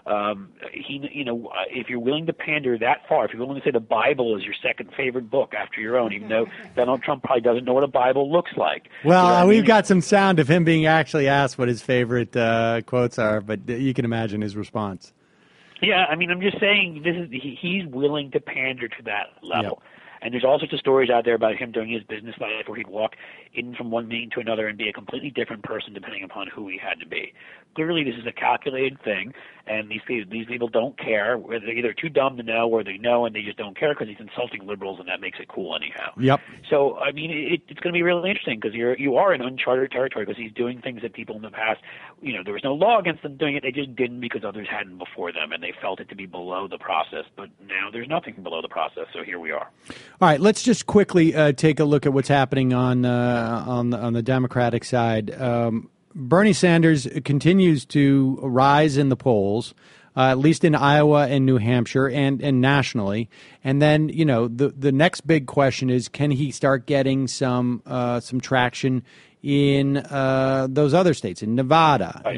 if you're willing to pander that far, if you're willing to say the Bible is your second favorite book after your own, even though Donald Trump probably doesn't know what a Bible looks like. Well, we've got some sound of him being actually asked what his favorite quotes are, but you can imagine his response. Yeah, I mean, I'm just saying he's willing to pander to that level. Yep. And there's all sorts of stories out there about him during his business life where he'd walk in from one meeting to another and be a completely different person depending upon who he had to be. Clearly, this is a calculated thing, and these people don't care. They're either too dumb to know or they know and they just don't care because he's insulting liberals, and that makes it cool anyhow. Yep. So, I mean, it's going to be really interesting because you are in uncharted territory because he's doing things that people in the past, there was no law against them doing it. They just didn't because others hadn't before them, and they felt it to be below the process. But now there's nothing below the process, so here we are. All right, let's just quickly take a look at what's happening on the Democratic side. Bernie Sanders continues to rise in the polls, at least in Iowa and New Hampshire and nationally. And then, the next big question is, can he start getting some traction in those other states, in Nevada, right,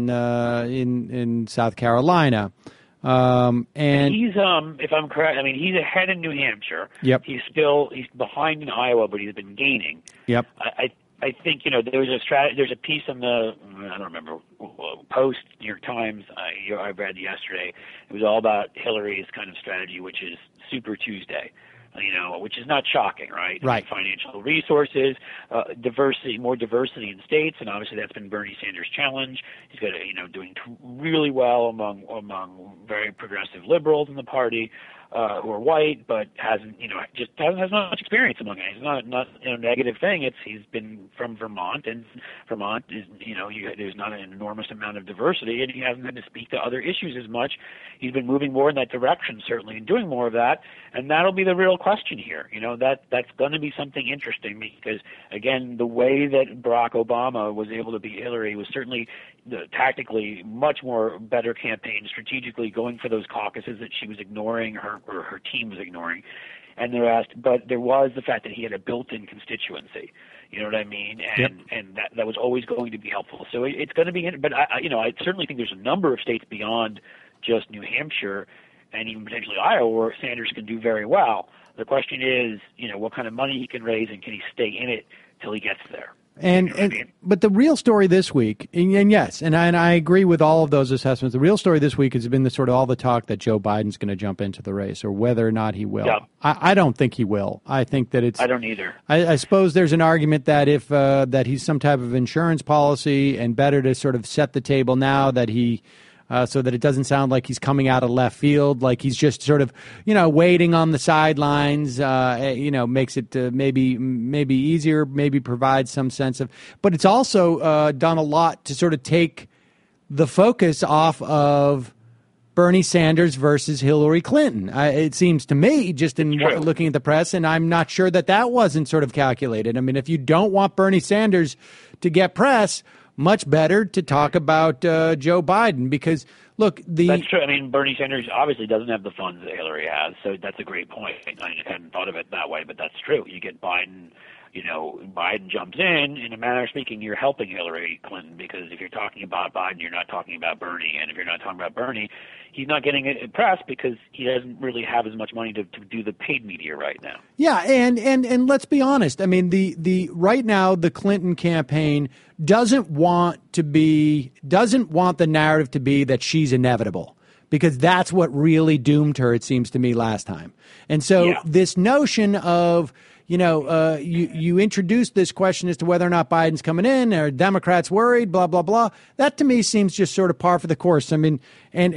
in South Carolina? And he's, if I'm correct, he's ahead in New Hampshire. Yep. He's behind in Iowa, but he's been gaining. Yep. I think there's a piece on the I don't remember Post, New York Times. I read yesterday. It was all about Hillary's kind of strategy, which is Super Tuesday. Which is not shocking, right? Right. Financial resources, more diversity in states, and obviously that's been Bernie Sanders' challenge. He's got doing really well among very progressive liberals in the party who are white, but has not much experience among it. It's not a negative thing. He's been from Vermont, and Vermont is there's not an enormous amount of diversity, and he hasn't had to speak to other issues as much. He's been moving more in that direction, certainly, and doing more of that, and that'll be the real question here. That's going to be something interesting because, again, the way that Barack Obama was able to beat Hillary was certainly tactically much more better campaign, strategically going for those caucuses that she was ignoring, or her team was ignoring, and the rest. But there was the fact that he had a built-in constituency. You know what I mean? And that was always going to be helpful. So it's going to be, but I certainly think there's a number of states beyond just New Hampshire and even potentially Iowa where Sanders can do very well. The question is, what kind of money he can raise and can he stay in it till he gets there? But the real story this week, and yes, and I agree with all of those assessments. The real story this week has been all the talk that Joe Biden's going to jump into the race, or whether or not he will. Yeah. I don't think he will. I think that I don't either. I suppose there's an argument that if that he's some type of insurance policy, and better to sort of set the table now that he. So that it doesn't sound like he's coming out of left field, like he's just sort of, waiting on the sidelines, makes it maybe easier, maybe provides some sense of. But it's also done a lot to sort of take the focus off of Bernie Sanders versus Hillary Clinton. It seems to me, just in looking at the press, and I'm not sure that wasn't sort of calculated. I mean, if you don't want Bernie Sanders to get press, much better to talk about Joe Biden because, look, That's true. I mean, Bernie Sanders obviously doesn't have the funds that Hillary has, so that's a great point. I hadn't thought of it that way, but that's true. You get Biden, Biden jumps in a manner of speaking, you're helping Hillary Clinton because if you're talking about Biden, you're not talking about Bernie, and if you're not talking about Bernie, he's not getting it press because he doesn't really have as much money to do the paid media right now. Yeah, and let's be honest. I mean, the right now the Clinton campaign doesn't want the narrative to be that she's inevitable, because that's what really doomed her, it seems to me, last time. And so this notion of you introduced this question as to whether or not Biden's coming in, or Democrats worried, blah, blah, blah. That to me seems just sort of par for the course. I mean,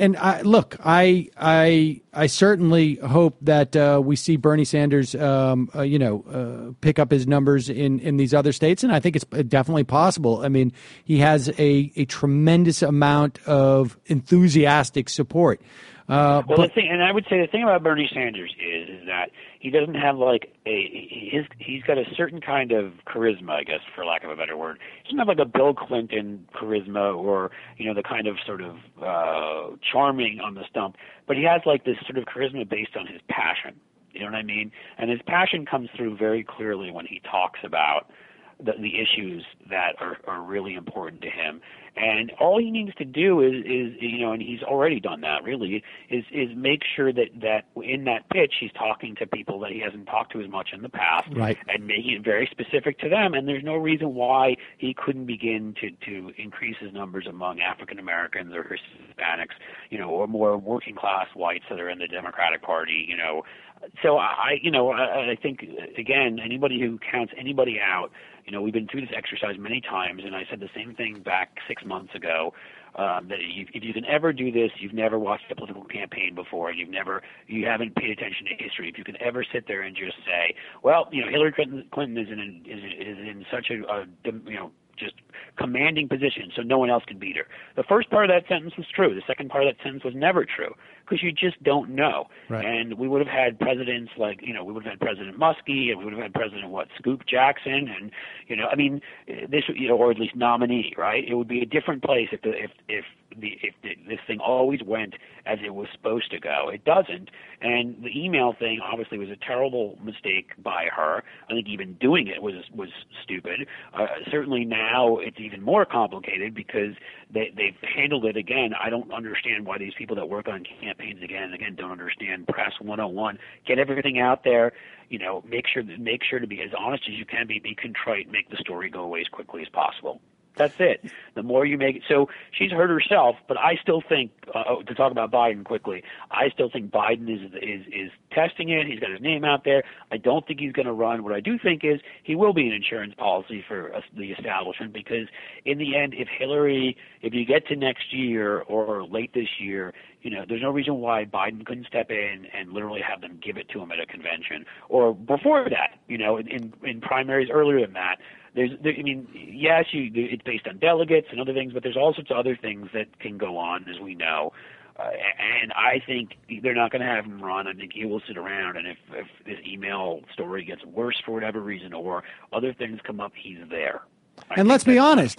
I certainly hope that we see Bernie Sanders, pick up his numbers in these other states. And I think it's definitely possible. I mean, he has a tremendous amount of enthusiastic support. I would say the thing about Bernie Sanders is that he doesn't have he's got a certain kind of charisma, I guess, for lack of a better word. He doesn't have like a Bill Clinton charisma or, the kind of sort of charming on the stump, but he has like this sort of charisma based on his passion. You know what I mean? And his passion comes through very clearly when he talks about the issues that are really important to him. And all he needs to do is and he's already done that really, is make sure that in that pitch he's talking to people that he hasn't talked to as much in the past, right, and making it very specific to them. And there's no reason why he couldn't begin to increase his numbers among African Americans or Hispanics, or more working class whites that are in the Democratic Party, So I think, again, anybody who counts anybody out, we've been through this exercise many times, and I said the same thing back 6 months ago, that if you can ever do this, you've never watched a political campaign before, you haven't paid attention to history. If you can ever sit there and just say, well, Hillary Clinton is in such a just commanding position, so no one else can beat her. The first part of that sentence was true. The second part of that sentence was never true, because you just don't know. Right. And we would have had presidents like, we would have had President Muskie, and we would have had President Scoop Jackson, and this, or at least nominee, right? It would be a different place if this thing always went as it was supposed to go. It doesn't, and the email thing obviously was a terrible mistake by her. I think even doing it was stupid. Certainly now it's even more complicated because they've handled it again. I don't understand why these people that work on campaigns again don't understand press 101. Get everything out there. Make sure to be as honest as you can be contrite, make the story go away as quickly as possible. That's it. The more you make it, so she's hurt herself. But I still think, to talk about Biden quickly, I still think Biden is testing it. He's got his name out there. I don't think he's going to run. What I do think is he will be an insurance policy for the establishment, because in the end, if you get to next year or late this year, there's no reason why Biden couldn't step in and literally have them give it to him at a convention, or before that, in primaries earlier than that. Yes, it's based on delegates and other things, but there's all sorts of other things that can go on, as we know. And I think they're not going to have him run. I think he will sit around, and if this email story gets worse for whatever reason or other things come up, he's there. And let's be honest,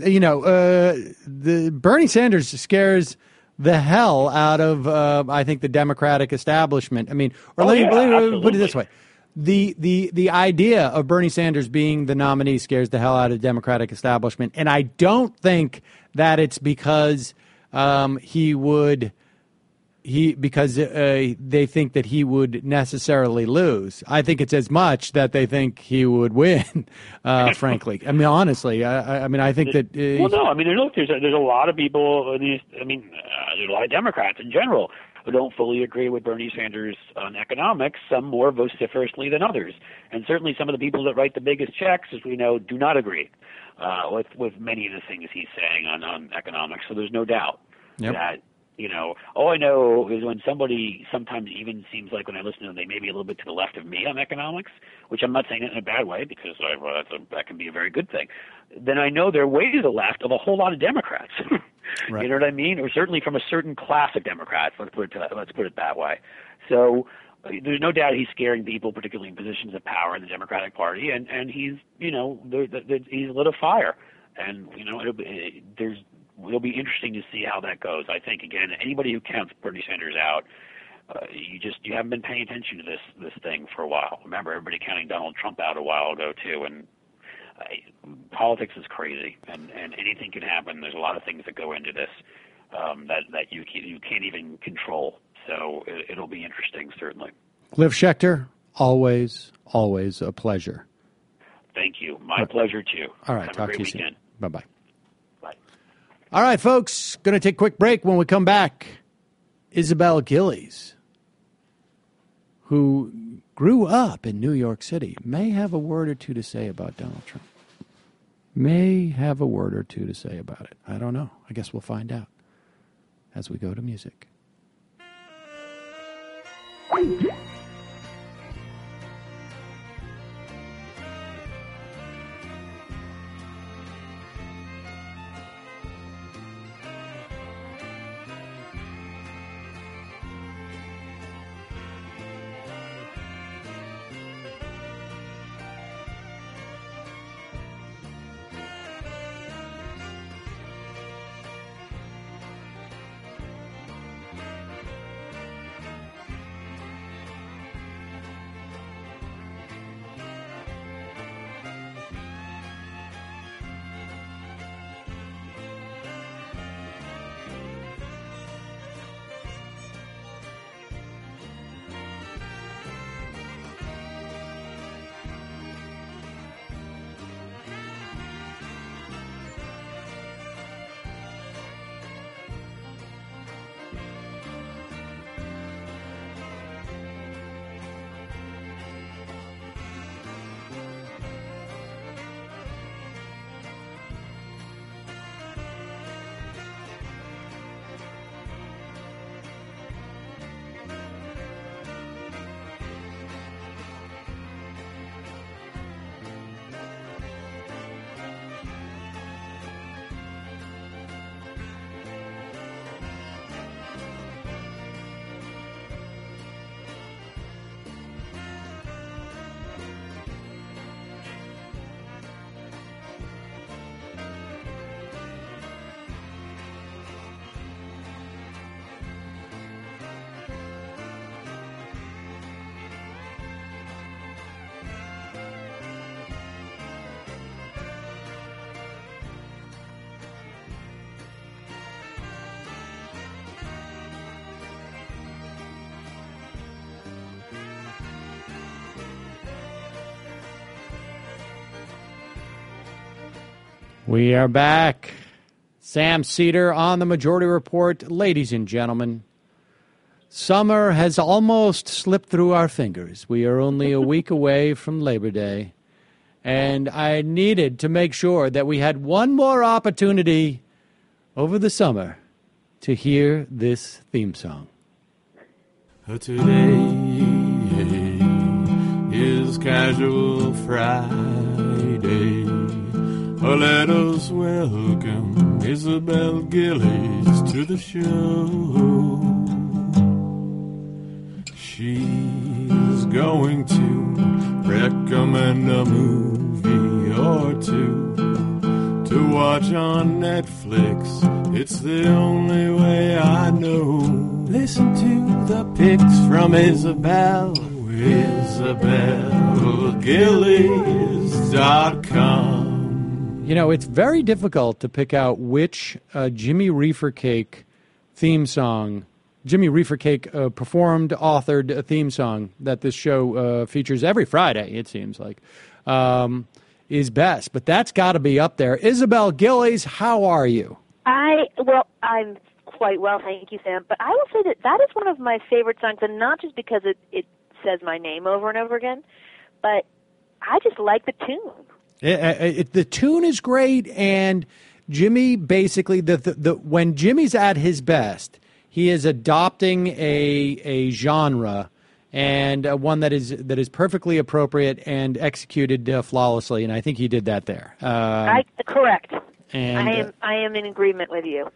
the Bernie Sanders scares the hell out of, I think, the Democratic establishment. Let me put it this way. The idea of Bernie Sanders being the nominee scares the hell out of the Democratic establishment, and I don't think that it's because they think that he would necessarily lose. I think it's as much that they think he would win. Frankly, honestly, I think that. There's a lot of people. There's a lot of Democrats in general who don't fully agree with Bernie Sanders on economics, some more vociferously than others. And certainly some of the people that write the biggest checks, as we know, do not agree with many of the things he's saying on economics. So there's no doubt that, all I know is when somebody sometimes even seems like when I listen to them, they may be a little bit to the left of me on economics, which I'm not saying it in a bad way, because that can be a very good thing. Then I know they're way to the left of a whole lot of Democrats. Right. You know what I mean? Or certainly from a certain class of Democrats. Let's put it that way. So there's no doubt he's scaring people, particularly in positions of power in the Democratic Party, and he's he's lit a fire, and it'll be interesting to see how that goes. I think, again, anybody who counts Bernie Sanders out, you haven't been paying attention to this thing for a while. Remember, everybody counting Donald Trump out a while ago too, and politics is crazy, and anything can happen. There's a lot of things that go into this that you can't even control. So it'll be interesting, certainly. Cliff Schecter, always a pleasure. Thank you. My pleasure too. All right, Have talk a great to you weekend. soon. Bye-bye. Bye. All right, folks, going to take a quick break. When we come back, Isabel Gillies, who grew up in New York City, may have a word or two to say about Donald Trump. May have a word or two to say about it. I don't know. I guess we'll find out as we go to music. We are back. Sam Cedar on the Majority Report. Ladies and gentlemen, summer has almost slipped through our fingers. We are only a week away from Labor Day, and I needed to make sure that we had one more opportunity over the summer to hear this theme song. Today is Casual Friday. Let us welcome Isabel Gillies to the show. She's going to recommend a movie or two to watch on Netflix. It's the only way I know. Listen to the picks from Isabel. IsabelGillies.com. You know, it's very difficult to pick out which Jimmy Reefer Cake theme song, Jimmy Reefer Cake performed, authored a theme song that this show features every Friday, it seems like, is best. But that's got to be up there. Isabel Gillies, how are you? I'm quite well, thank you, Sam. But I will say that is one of my favorite songs, and not just because it says my name over and over again, but I just like the tune. The tune is great, and Jimmy basically when Jimmy's at his best, he is adopting a genre and one that is perfectly appropriate and executed flawlessly, and I think he did that there. Correct. And I am in agreement with you.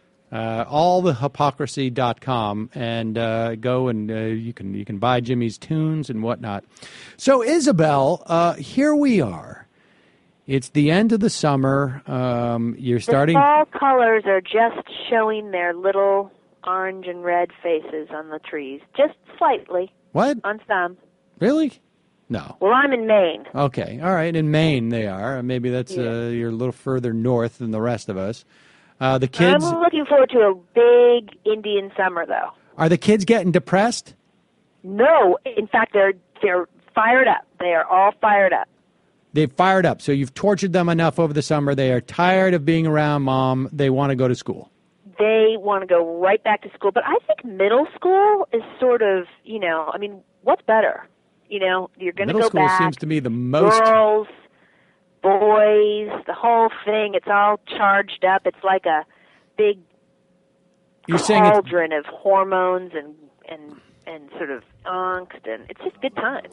Allthehypocrisy.com, and go and you can buy Jimmy's tunes and whatnot. So Isabel, here we are. It's the end of the summer. You're starting. The fall colors are just showing their little orange and red faces on the trees, just slightly. What? On some. Really? No. Well, I'm in Maine. Okay. All right. In Maine, they are. Maybe that's you're a little further north than the rest of us. The kids. I'm looking forward to a big Indian summer, though. Are the kids getting depressed? No. In fact, they're fired up. They are all fired up. They've fired up. So you've tortured them enough over the summer. They are tired of being around Mom. They want to go to school. They want to go right back to school. But I think middle school is sort of, what's better? You're going to go back. Middle school seems to be the most. Girls, boys, the whole thing. It's all charged up. It's like a big cauldron of hormones and sort of angst, and it's just good times.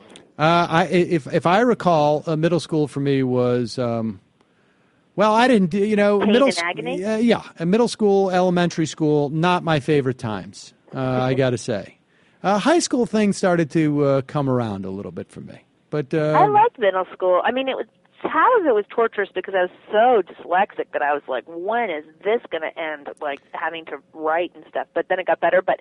If I recall, middle school for me was, I didn't, Pain middle and agony? Middle school, elementary school, not my favorite times, I got to say. High school things started to come around a little bit for me. But I liked middle school. I mean, half of it was torturous because I was so dyslexic that I was like, when is this going to end? Like having to write and stuff. But then it got better. But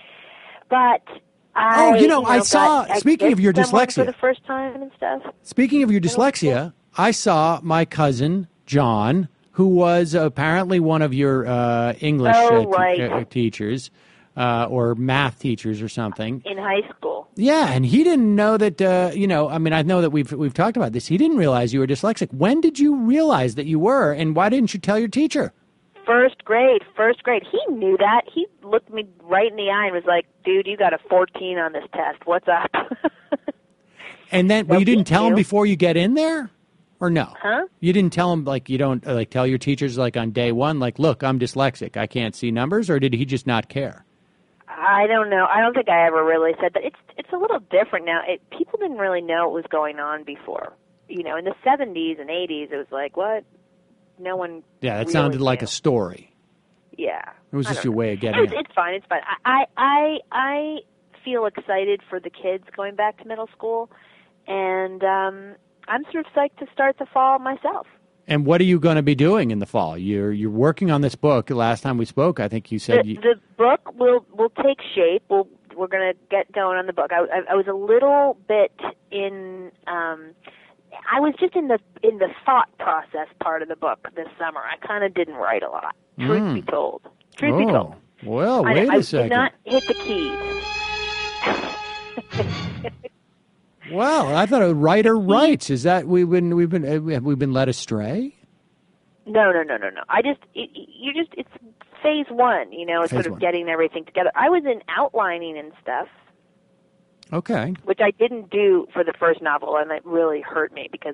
I saw. Speaking of your dyslexia, for the first time and stuff. Speaking of your dyslexia, I saw my cousin John, who was apparently one of your English teachers or math teachers or something in high school. Yeah, and he didn't know that. I know that we've talked about this. He didn't realize you were dyslexic. When did you realize that you were, and why didn't you tell your teacher? First grade. He knew that. He looked me right in the eye and was like, dude, you got a 14 on this test. What's up? And then, you didn't tell him before you get in there? Or no? Huh? You didn't tell him, you don't, tell your teachers, on day one, look, I'm dyslexic. I can't see numbers, or did he just not care? I don't know. I don't think I ever really said that. It's a little different now. People didn't really know what was going on before. In the 70s and 80s, it was like, what? No one. Yeah, that really sounded like knew. a story. Yeah. It was just your way of getting it. It's fine. It's fine. I feel excited for the kids going back to middle school, and I'm sort of psyched to start the fall myself. And what are you going to be doing in the fall? You're working on this book. Last time we spoke, I think you said the book will take shape. We're going to get going on the book. I was a little bit in. I was just in the thought process part of the book this summer. I kind of didn't write a lot. Truth be told. Truth be told. Well, wait a second. I did not hit the keys. Well, I thought a writer writes. Is that have we been led astray? No. It's phase one, it's Phase sort of one. getting everything together. I was in outlining and stuff, Okay. which I didn't do for the first novel, and it really hurt me because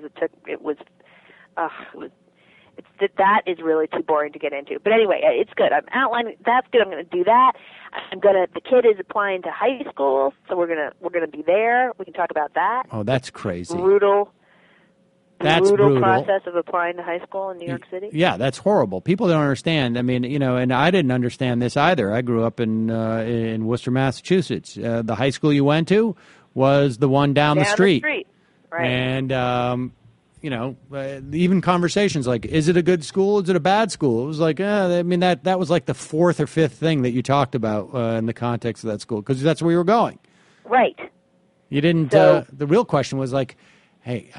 that is really too boring to get into. But anyway, it's good. I'm outlining. That's good. I'm going to do that. The kid is applying to high school, so we're gonna be there. We can talk about that. Oh, that's crazy. Brutal That's brutal. process of applying to high school in New York City. Yeah, that's horrible. People don't understand. I mean, and I didn't understand this either. I grew up in Worcester, Massachusetts. The high school you went to was the one down the street. Right. And, even conversations like, is it a good school? Is it a bad school? It was like, that was like the fourth or fifth thing that you talked about in the context of that school, because that's where you were going. Right. You didn't, So, the real question was like, hey,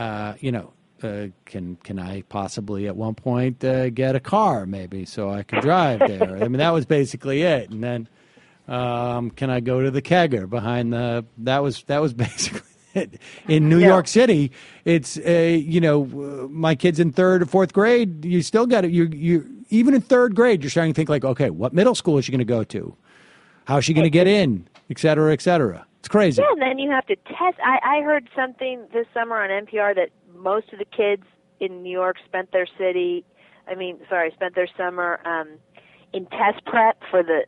can I possibly at one point get a car maybe so I could drive there? I mean, that was basically it. And then, can I go to the kegger behind that was basically it. In New York City, it's, my kid's in third or fourth grade. You still got it. You even in third grade, you're starting to think like, okay, what middle school is she going to go to? How is she going to get in? Et cetera, et cetera. It's crazy. Yeah, and then you have to test. I heard something this summer on NPR that most of the kids in New York spent their summer in test prep for the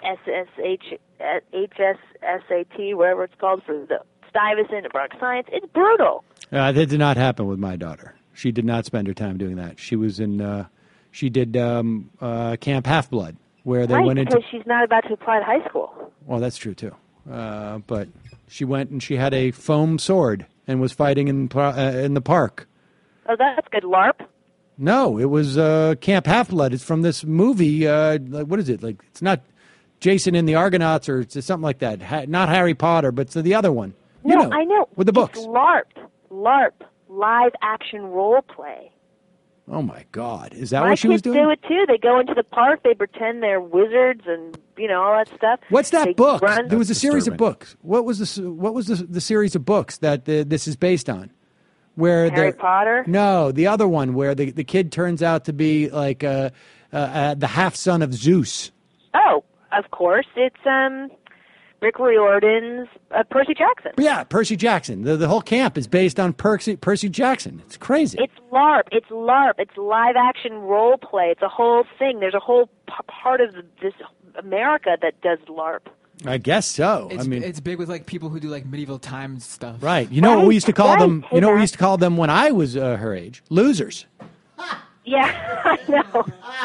HSSAT, whatever it's called, for the Stuyvesant and Bronx Science. It's brutal. That did not happen with my daughter. She did not spend her time doing that. She was she did Camp Half-Blood, where they went into... because she's not about to apply to high school. Well, that's true, too. But she went and she had a foam sword and was fighting in the park. Oh, that's good. LARP? No, it was Camp Half-Blood. It's from this movie. What is it? Like, it's not Jason and the Argonauts or it's something like that. Not Harry Potter, but it's the other one. No, I know. With the books. It's LARP. Live action role play. Oh, my God. Is that what she was doing? My kids do it, too. They go into the park. They pretend they're wizards and, all that stuff. What's that book? There was a series of disturbing. books. What was the series of books that this is based on? Where Harry Potter? No, the other one where the kid turns out to be like the half-son of Zeus. Oh, of course. It's Rick Riordan's Percy Jackson. Yeah, Percy Jackson. The whole camp is based on Percy Jackson. It's crazy. It's LARP. It's live action role play. It's a whole thing. There's a whole part of this America that does LARP. I guess so. It's big with like people who do like medieval times stuff. Right. You know what we used to call them? You know what we used to call them when I was her age? Losers. Yeah, I know.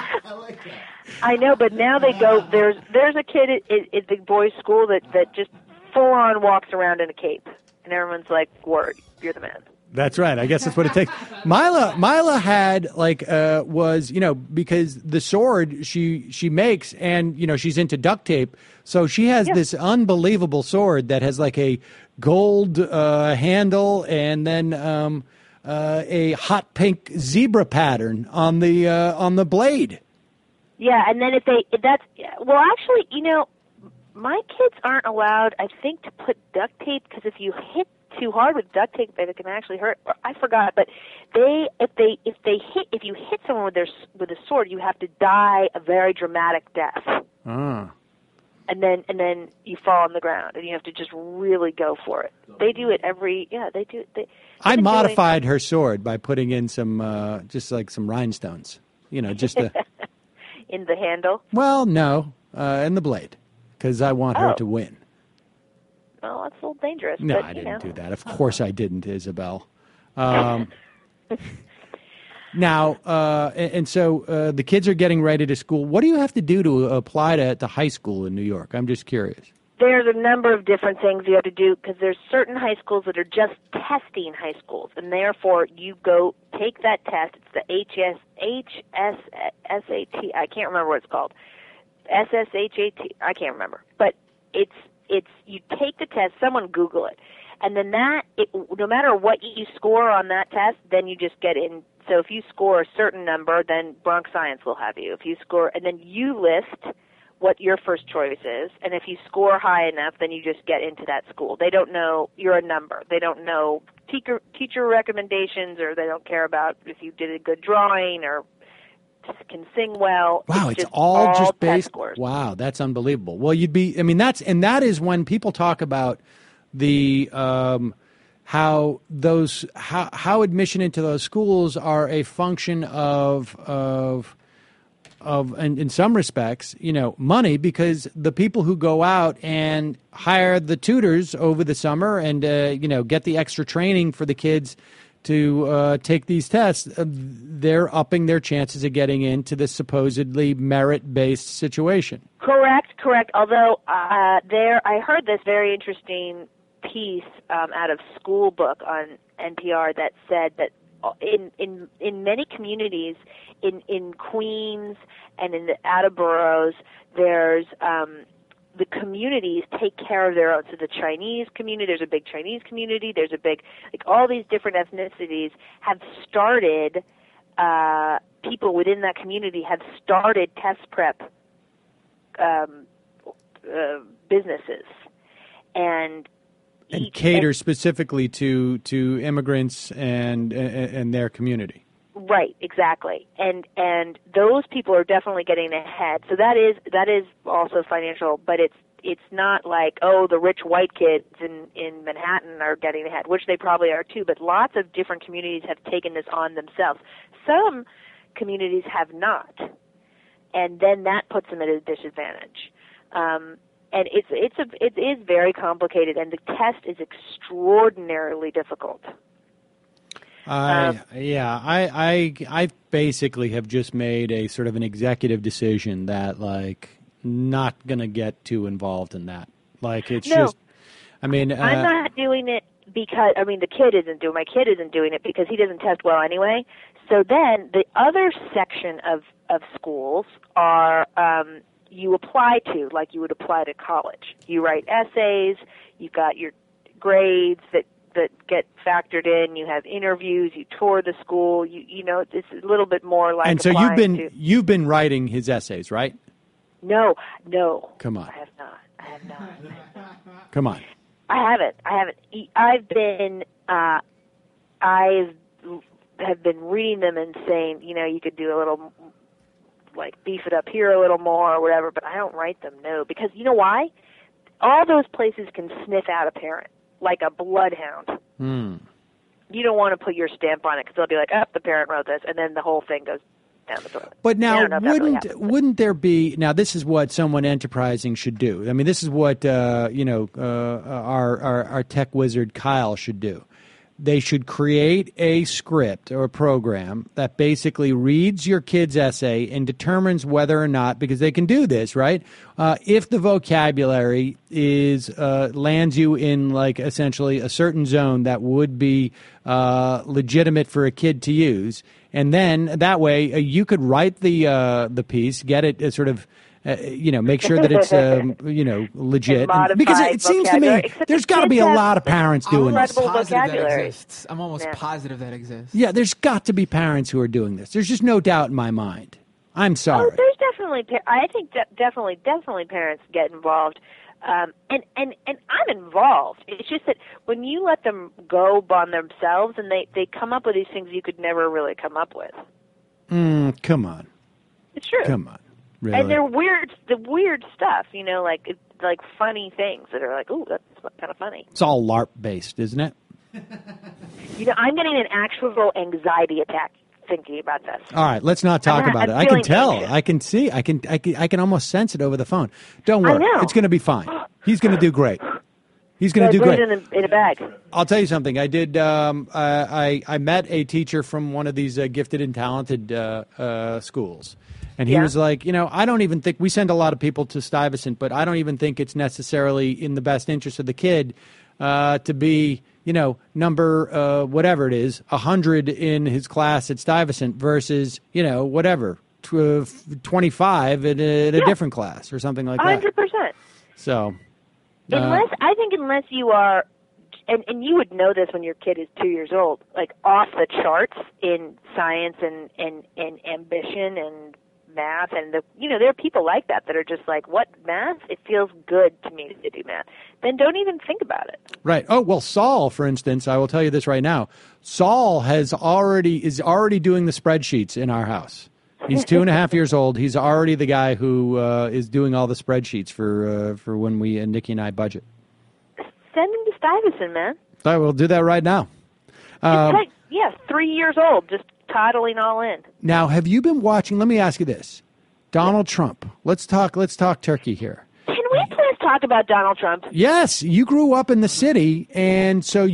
I know, but now they go. There's a kid at the boys' school that just full on walks around in a cape, and everyone's like, "Word, you're the man." That's right. I guess that's what it takes. Mila had was because the sword she makes, and she's into duct tape, so she has this unbelievable sword that has like a gold handle and then a hot pink zebra pattern on the blade. Yeah, and then actually, my kids aren't allowed, I think, to put duct tape because if you hit too hard with duct tape, it can actually hurt. I forgot, but if you hit someone with a sword, you have to die a very dramatic death. Ah. And then you fall on the ground, and you have to just really go for it. They do it they do it. I modified her sword by putting in some just like some rhinestones, just to. In the handle? Well, no, in the blade, because I want her to win. Well, that's a little dangerous. No, but, I didn't do that. Of course I didn't, Isabel. Now, and so the kids are getting ready to school. What do you have to do to apply to high school in New York? I'm just curious. There's a number of different things you have to do because there's certain high schools that are just testing high schools, and therefore you go take that test. It's the HSSAT. I can't remember what it's called. SSHAT. I can't remember. But it's you take the test. Someone Google it, and then no matter what you score on that test, then you just get in. So if you score a certain number, then Bronx Science will have you. If you score, and then you list what your first choice is, and if you score high enough, then you just get into that school. They don't know you're a number. They don't know teacher recommendations, or they don't care about if you did a good drawing or can sing well. Wow, it's just all just test based. scores. Wow, that's unbelievable. Well, that is when people talk about the how admission into those schools are a function of and in some respects, money, because the people who go out and hire the tutors over the summer and get the extra training for the kids to take these tests, they're upping their chances of getting into this supposedly merit-based situation. Correct. Although I heard this very interesting piece out of School Book on NPR that said that in many communities, in Queens and in the outer boroughs, there's the communities take care of their own. So the Chinese community, there's a big Chinese community, there's a big, all these different ethnicities have started, people within that community have started test prep businesses. And cater specifically to immigrants and their community. Right, exactly. And those people are definitely getting ahead. So that is also financial, but it's not like, the rich white kids in Manhattan are getting ahead, which they probably are too, but lots of different communities have taken this on themselves. Some communities have not. And then that puts them at a disadvantage. And it is very complicated, and the test is extraordinarily difficult. I basically have just made a sort of an executive decision that not going to get too involved in that. My kid isn't doing it because he doesn't test well anyway. So then the other section of schools are you apply to, like you would apply to college. You write essays, you've got your grades that get factored in, you have interviews, you tour the school, it's a little bit more like. And so you've been writing his essays, right? No. Come on. I have not. Come on. I haven't. I've been I have been reading them and saying, you could do a little, beef it up here a little more or whatever, but I don't write them, no. Because you know why? All those places can sniff out a parent, like a bloodhound. You don't want to put your stamp on it because they'll be like, the parent wrote this, and then the whole thing goes down the toilet. But now, wouldn't there be? Now, this is what someone enterprising should do. I mean, this is what our tech wizard Kyle should do. They should create a script or a program that basically reads your kid's essay and determines whether or not, because they can do this, right? If the vocabulary is lands you in essentially a certain zone that would be legitimate for a kid to use, and then that way you could write the piece, get it sort of. Make sure that it's, legit. Because it seems to me there's got to be a lot of parents doing this. I'm almost positive that exists. Yeah, there's got to be parents who are doing this. There's just no doubt in my mind. I'm sorry. Oh, there's definitely. I think definitely parents get involved, and I'm involved. It's just that when you let them go on themselves, and they come up with these things you could never really come up with. Come on. It's true. Come on. Really? And they're weird stuff, like funny things that are like, ooh, that's kind of funny. It's all LARP based, isn't it? I'm getting an actual anxiety attack thinking about this. All right, let's not talk about it. I can tell. Anxious. I can see. I can almost sense it over the phone. Don't worry. It's going to be fine. He's going to do great. He's going to do great. In a bag. I'll tell you something. I did. I met a teacher from one of these gifted and talented schools. And he was like, I don't even think we send a lot of people to Stuyvesant, but I don't even think it's necessarily in the best interest of the kid to be, number whatever it is, 100 in his class at Stuyvesant versus, 25 at a different class or something like that. 100%. So, unless you are, and you would know this when your kid is 2 years old, off the charts in science and ambition and math, and there are people like that are just like, what, math? It feels good to me to do math. Then don't even think about it. Right. Oh, well, Saul, for instance, I will tell you this right now. Saul is already doing the spreadsheets in our house. He's 2.5 years old. He's already the guy who is doing all the spreadsheets for when we Nikki and I budget. Send him to Stuyvesant, man. I will do that right now. Yeah, 3 years old, just toddling all in. Now, have you been watching? Let me ask you this: Donald Trump. Let's talk turkey here. Can we please talk about Donald Trump? Yes, you grew up in the city, and so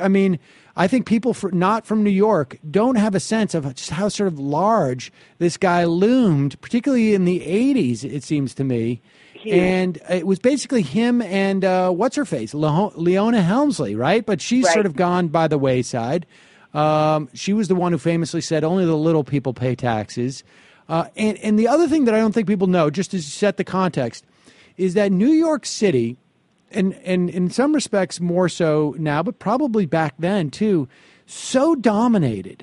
I think people not from New York don't have a sense of just how sort of large this guy loomed, particularly in the 80s, it seems to me. Huge. And it was basically him and what's-her-face, Leona Helmsley, right? But she's sort of gone by the wayside. She was the one who famously said, only the little people pay taxes. And the other thing that I don't think people know, just to set the context, is that New York City, and in some respects more so now, but probably back then too, so dominated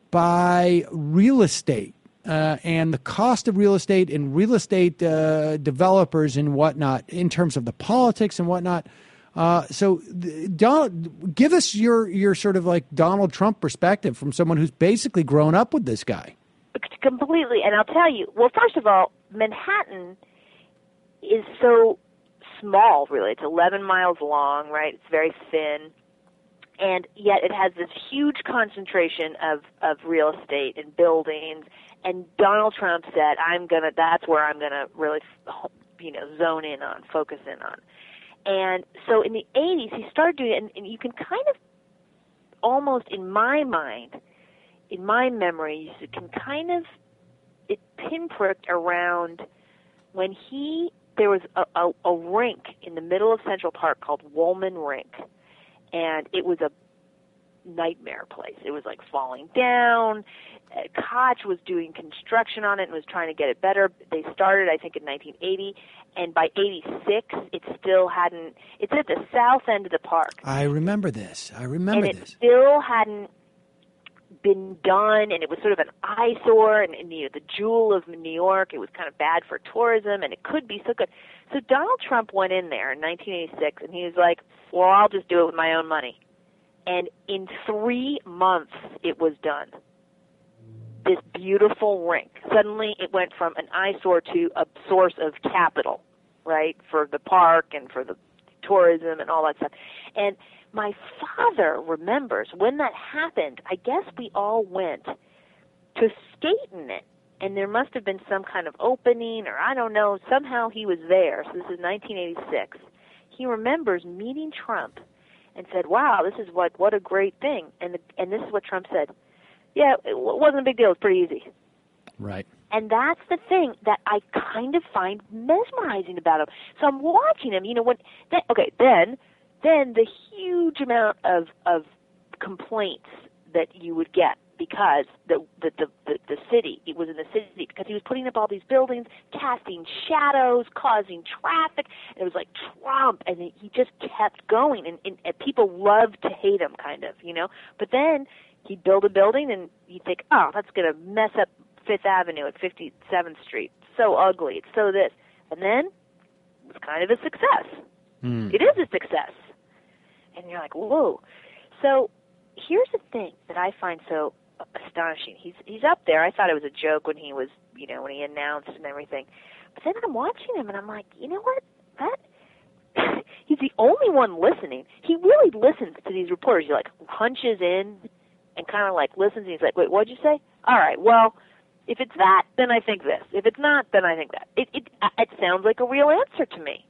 by real estate and the cost of real estate and real estate developers and whatnot in terms of the politics and whatnot. So give us your sort of like Donald Trump perspective from someone who's basically grown up with this guy. Completely. And I'll tell you, well, first of all, Manhattan is so small, really. It's 11 miles long, right? It's very thin. And yet it has this huge concentration of real estate and buildings. And Donald Trump said, that's where I'm going to really, zone in on, focus in on. And so in the 80s, he started doing it, and you can kind of almost, in my mind, in my memory, you can kind of, it pinpricked around when there was a rink in the middle of Central Park called Woolman Rink, and it was a nightmare place. It was like falling down. Koch was doing construction on it and was trying to get it better. They started, I think, in 1980, and by 86, it still hadn't, it's at the south end of the park. I remember this. It still hadn't been done, and it was sort of an eyesore, and the jewel of New York. It was kind of bad for tourism, and it could be so good. So Donald Trump went in there in 1986, and he was like, well, I'll just do it with my own money. And in 3 months, it was done. This beautiful rink. Suddenly, it went from an eyesore to a source of capital, right, for the park and for the tourism and all that stuff. And my father remembers when that happened, I guess we all went to skate in it. And there must have been some kind of opening, or I don't know, somehow he was there. So this is 1986. He remembers meeting Trump and said, wow, this is what a great thing. And this is what Trump said. Yeah, it wasn't a big deal. It's pretty easy. Right. And that's the thing that I kind of find mesmerizing about him. So I'm watching him, then the huge amount of complaints that you would get because the city, it was in the city, because he was putting up all these buildings, casting shadows, causing traffic, and it was like Trump, and he just kept going, and people loved to hate him, kind of, But then he'd build a building, and you'd think, oh, that's going to mess up Fifth Avenue at 57th Street. So ugly. It's so this. And then it was kind of a success. It is a success. And you're like, whoa. So here's the thing that I find so astonishing. He's up there. I thought it was a joke when he was, when he announced and everything. But then I'm watching him, and I'm like, you know what? He's the only one listening. He really listens to these reporters. He, hunches in and kind of, listens, and he's like, wait, what'd you say? All right, well, if it's that, then I think this. If it's not, then I think that. It sounds like a real answer to me.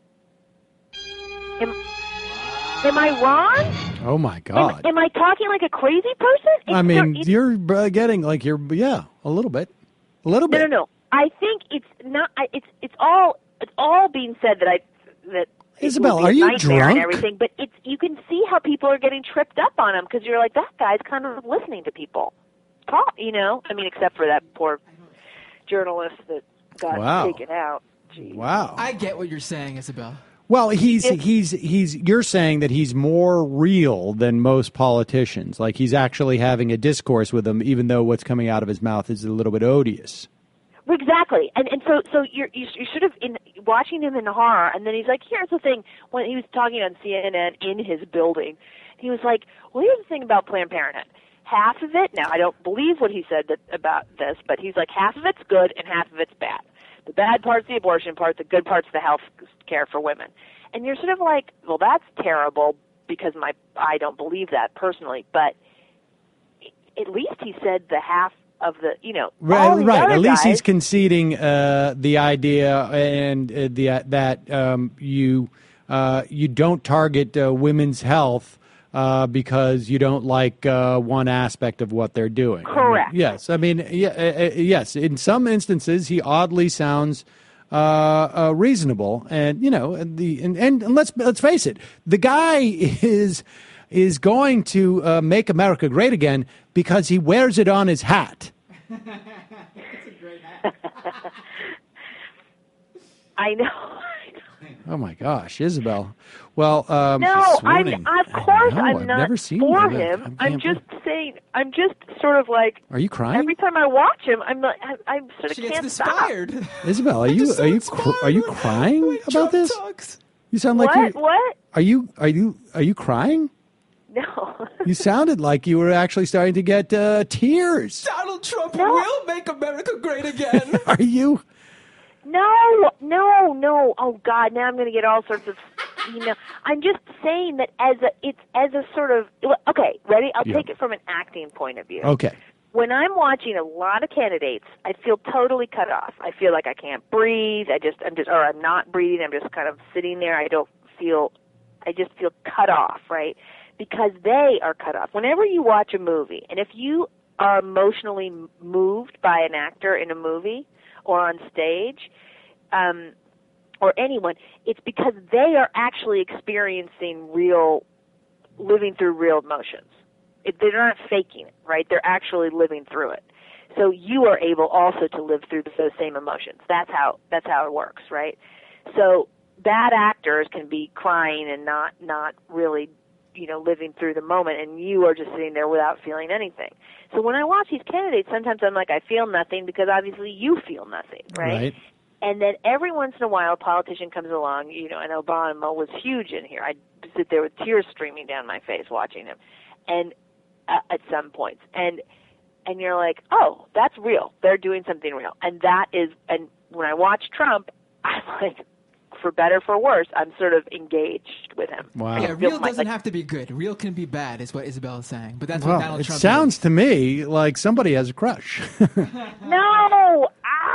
Am I wrong? Oh, my God. Am I talking like a crazy person? You're getting a little bit. A little bit. No. I think it's not. It's all being said that Isabel, are you drunk? And everything, but you can see how people are getting tripped up on him because you're like, that guy's kind of listening to people talk, except for that poor journalist that got taken out. Jeez. Wow. I get what you're saying, Isabel. Well, you're saying that he's more real than most politicians. Like he's actually having a discourse with them, even though what's coming out of his mouth is a little bit odious. Exactly, and so you're sort of watching him in horror, and then he's like, here's the thing. When he was talking on CNN in his building, he was like, well, here's the thing about Planned Parenthood. half of it, now I don't believe what he said about this, but he's like, half of it's good and half of it's bad. The bad part's the abortion part, the good part's the health care for women. And you're sort of like, well, that's terrible because I don't believe that personally, but at least he said the half of the, right. At least guys, he's conceding the idea and that you don't target women's health because you don't like one aspect of what they're doing. Correct. Yes. I mean, yes. In some instances, he oddly sounds reasonable, and and let's face it, the guy is going to make America great again because he wears it on his hat. That's a great hat. I know. Oh my gosh, Isabel. Well, no, of course I'm not never seen for him. I'm just saying. I'm just sort of like. Are you crying? Every time I watch him, I'm sort of she can't gets inspired. stop. Isabel, are you crying about this? Talks. You sound like what? Are you crying? No. You sounded like you were actually starting to get tears. Donald Trump will make America great again. Are you? No. Oh God, now I'm going to get all sorts of, I'm just saying that as a sort of, okay, ready? I'll take it from an acting point of view. Okay. When I'm watching a lot of candidates, I feel totally cut off. I feel like I can't breathe. I'm not breathing. I'm just kind of sitting there. I just feel cut off, right? Because they are cut off. Whenever you watch a movie, and if you are emotionally moved by an actor in a movie or on stage, or anyone, it's because they are actually experiencing living through real emotions. They're not faking it, right? They're actually living through it. So you are able also to live through those same emotions. That's how it works, right? So bad actors can be crying and not really, living through the moment, and you are just sitting there without feeling anything. So when I watch these candidates, sometimes I'm like, I feel nothing because obviously you feel nothing, right? And then every once in a while, a politician comes along, and Obama was huge in here. I'd sit there with tears streaming down my face watching him, and at some points, and you're like, oh, that's real. They're doing something real, and when I watch Trump, I'm like, for better, for worse, I'm sort of engaged with him. Wow. Yeah, real doesn't have to be good. Real can be bad, is what Isabel is saying. But that's what Donald Trump sounds to me like somebody has a crush. No!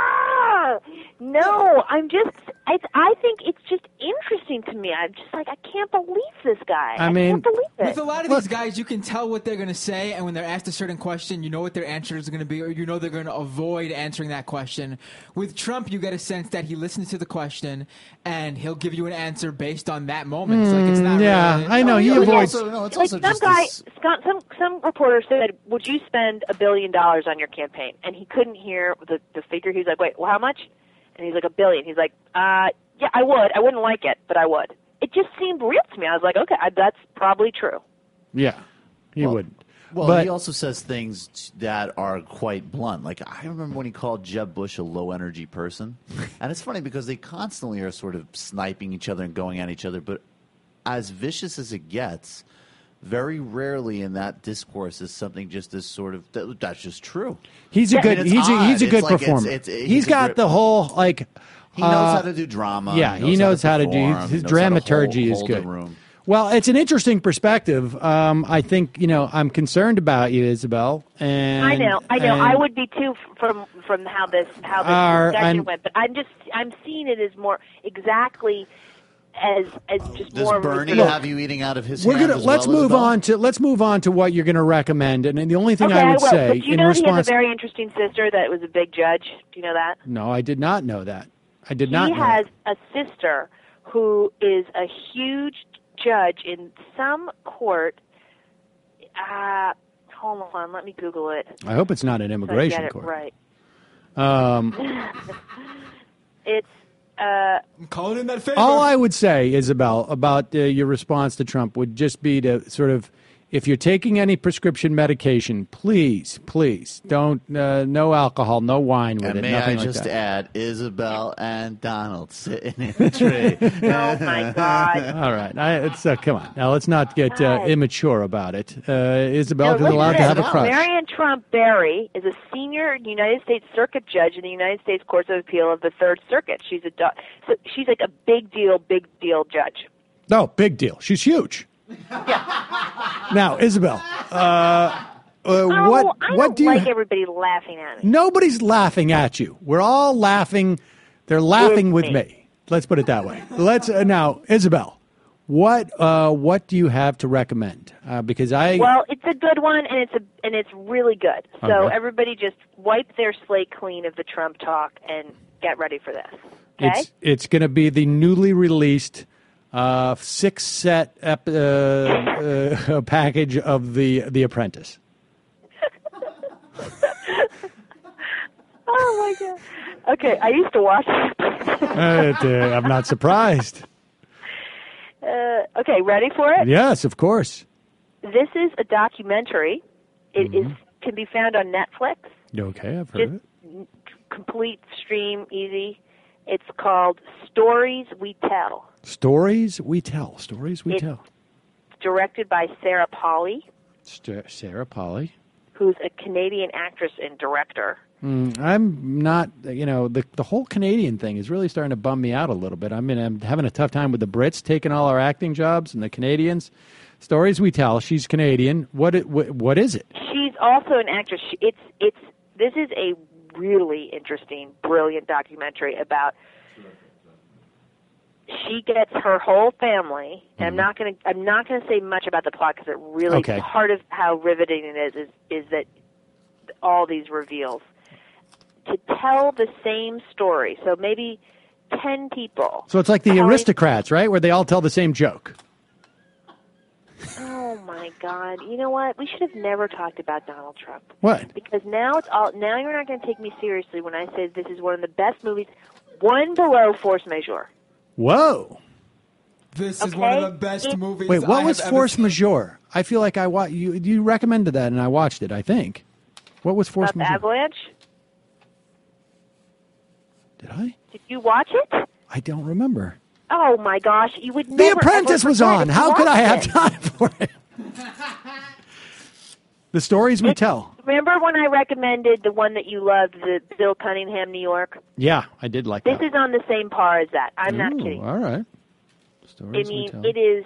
No, I think it's just interesting to me. I'm just like, I can't believe this guy. I can't believe it. With a lot of these guys, you can tell what they're going to say, and when they're asked a certain question, you know what their answer is going to be, or they're going to avoid answering that question. With Trump, you get a sense that he listens to the question, and he'll give you an answer based on that moment. It's not really, I know. He avoids... It's also some reporter said, would you spend $1 billion on your campaign? And he couldn't hear the figure. He was like, wait, well, how much? And he's like, $1 billion. He's like, yeah, I would. I wouldn't like it, but I would. It just seemed real to me. I was like, okay, that's probably true. Yeah, he would. Well, but he also says things that are quite blunt. Like, I remember when he called Jeb Bush a low-energy person. And it's funny because they constantly are sort of sniping each other and going at each other. But as vicious as it gets, very rarely in that discourse is something just as sort of that's just true. He's a good he's a good performer. He's got the whole like he knows how to do drama. Yeah, he knows how to do his dramaturgy is good. Well, it's an interesting perspective. I think I'm concerned about you, Isabel. And I know. I would be too from how this discussion went. But I'm seeing it as more exactly. As just does more. Does Bernie have you eating out of his hand? Let's move on to what you're going to recommend. And the only thing I would say, but do you know he has a very interesting sister that was a big judge? Do you know that? No, I did not know that. I did not. He has a sister who is a huge judge in some court. Hold on, let me Google it. I hope it's not an immigration court. Right. It's. Call it in that favor. All I would say, Isabel, about your response to Trump would just be to sort of if you're taking any prescription medication, please don't, no alcohol, no wine with And it, may nothing I like just that. add, Isabel and Donald sitting in a tree. Oh my God. All right, come on. Now, let's not get God. immature about it. Isabel is listen allowed to to have a this. crush. Marianne Trump Berry is a senior United States Circuit judge in the United States Courts of Appeal of the Third Circuit. She's so she's like a big deal judge. No, big deal. She's huge. Now, Isabel, I what don't do you? like everybody laughing at me. Nobody's laughing at you. We're all laughing. They're laughing with me. me. Let's put it that way. Let's now, Isabel. What do you have to recommend? Because Well, it's a good one, and it's really good. So Okay. everybody just wipe their slate clean of the Trump talk and get ready for this. Okay? it's going to be the newly released 6-set package of the Apprentice. Oh my God. Okay, I used to watch it. I'm not surprised. Okay, ready for it? Yes, of course. This is a documentary. It can be found on Netflix. Okay, I've heard of it. Complete stream, easy. It's called Stories We Tell. Stories we tell. Stories we tell. It's directed by Sarah Polley, Sarah Polley. who's a Canadian actress and director. I'm not, the whole Canadian thing is really starting to bum me out a little bit. I'm having a tough time with the Brits taking all our acting jobs and the Canadians. Stories we tell. She's Canadian. What is it? She's also an actress. This is a really interesting, brilliant documentary about. She gets her whole family, and I'm not going to say much about the plot because it really part of how riveting it is that all these reveals to tell the same story. So maybe 10 people. So it's like the Aristocrats, right? Where they all tell the same joke. Oh my God! You know what? We should have never talked about Donald Trump. What? Because now you're not going to take me seriously when I say this is one of the best movies, one below Force Majeure. Whoa. This is one of the best movies. Wait, what I was have Force ever seen. Majeure? I feel like you recommended that and I watched it, I think. What was Force About the Majeure? Avalanche? Did I? Did you watch it? I don't remember. Oh my gosh, you would The never. Apprentice ever was forget on. if How you could I have watched it. time for it? The stories we tell. Remember when I recommended the one that you loved, the Bill Cunningham, New York? Yeah, I did like This that. is on the same par as that. I'm not Ooh, kidding. All right. I Stories we mean, tell. it is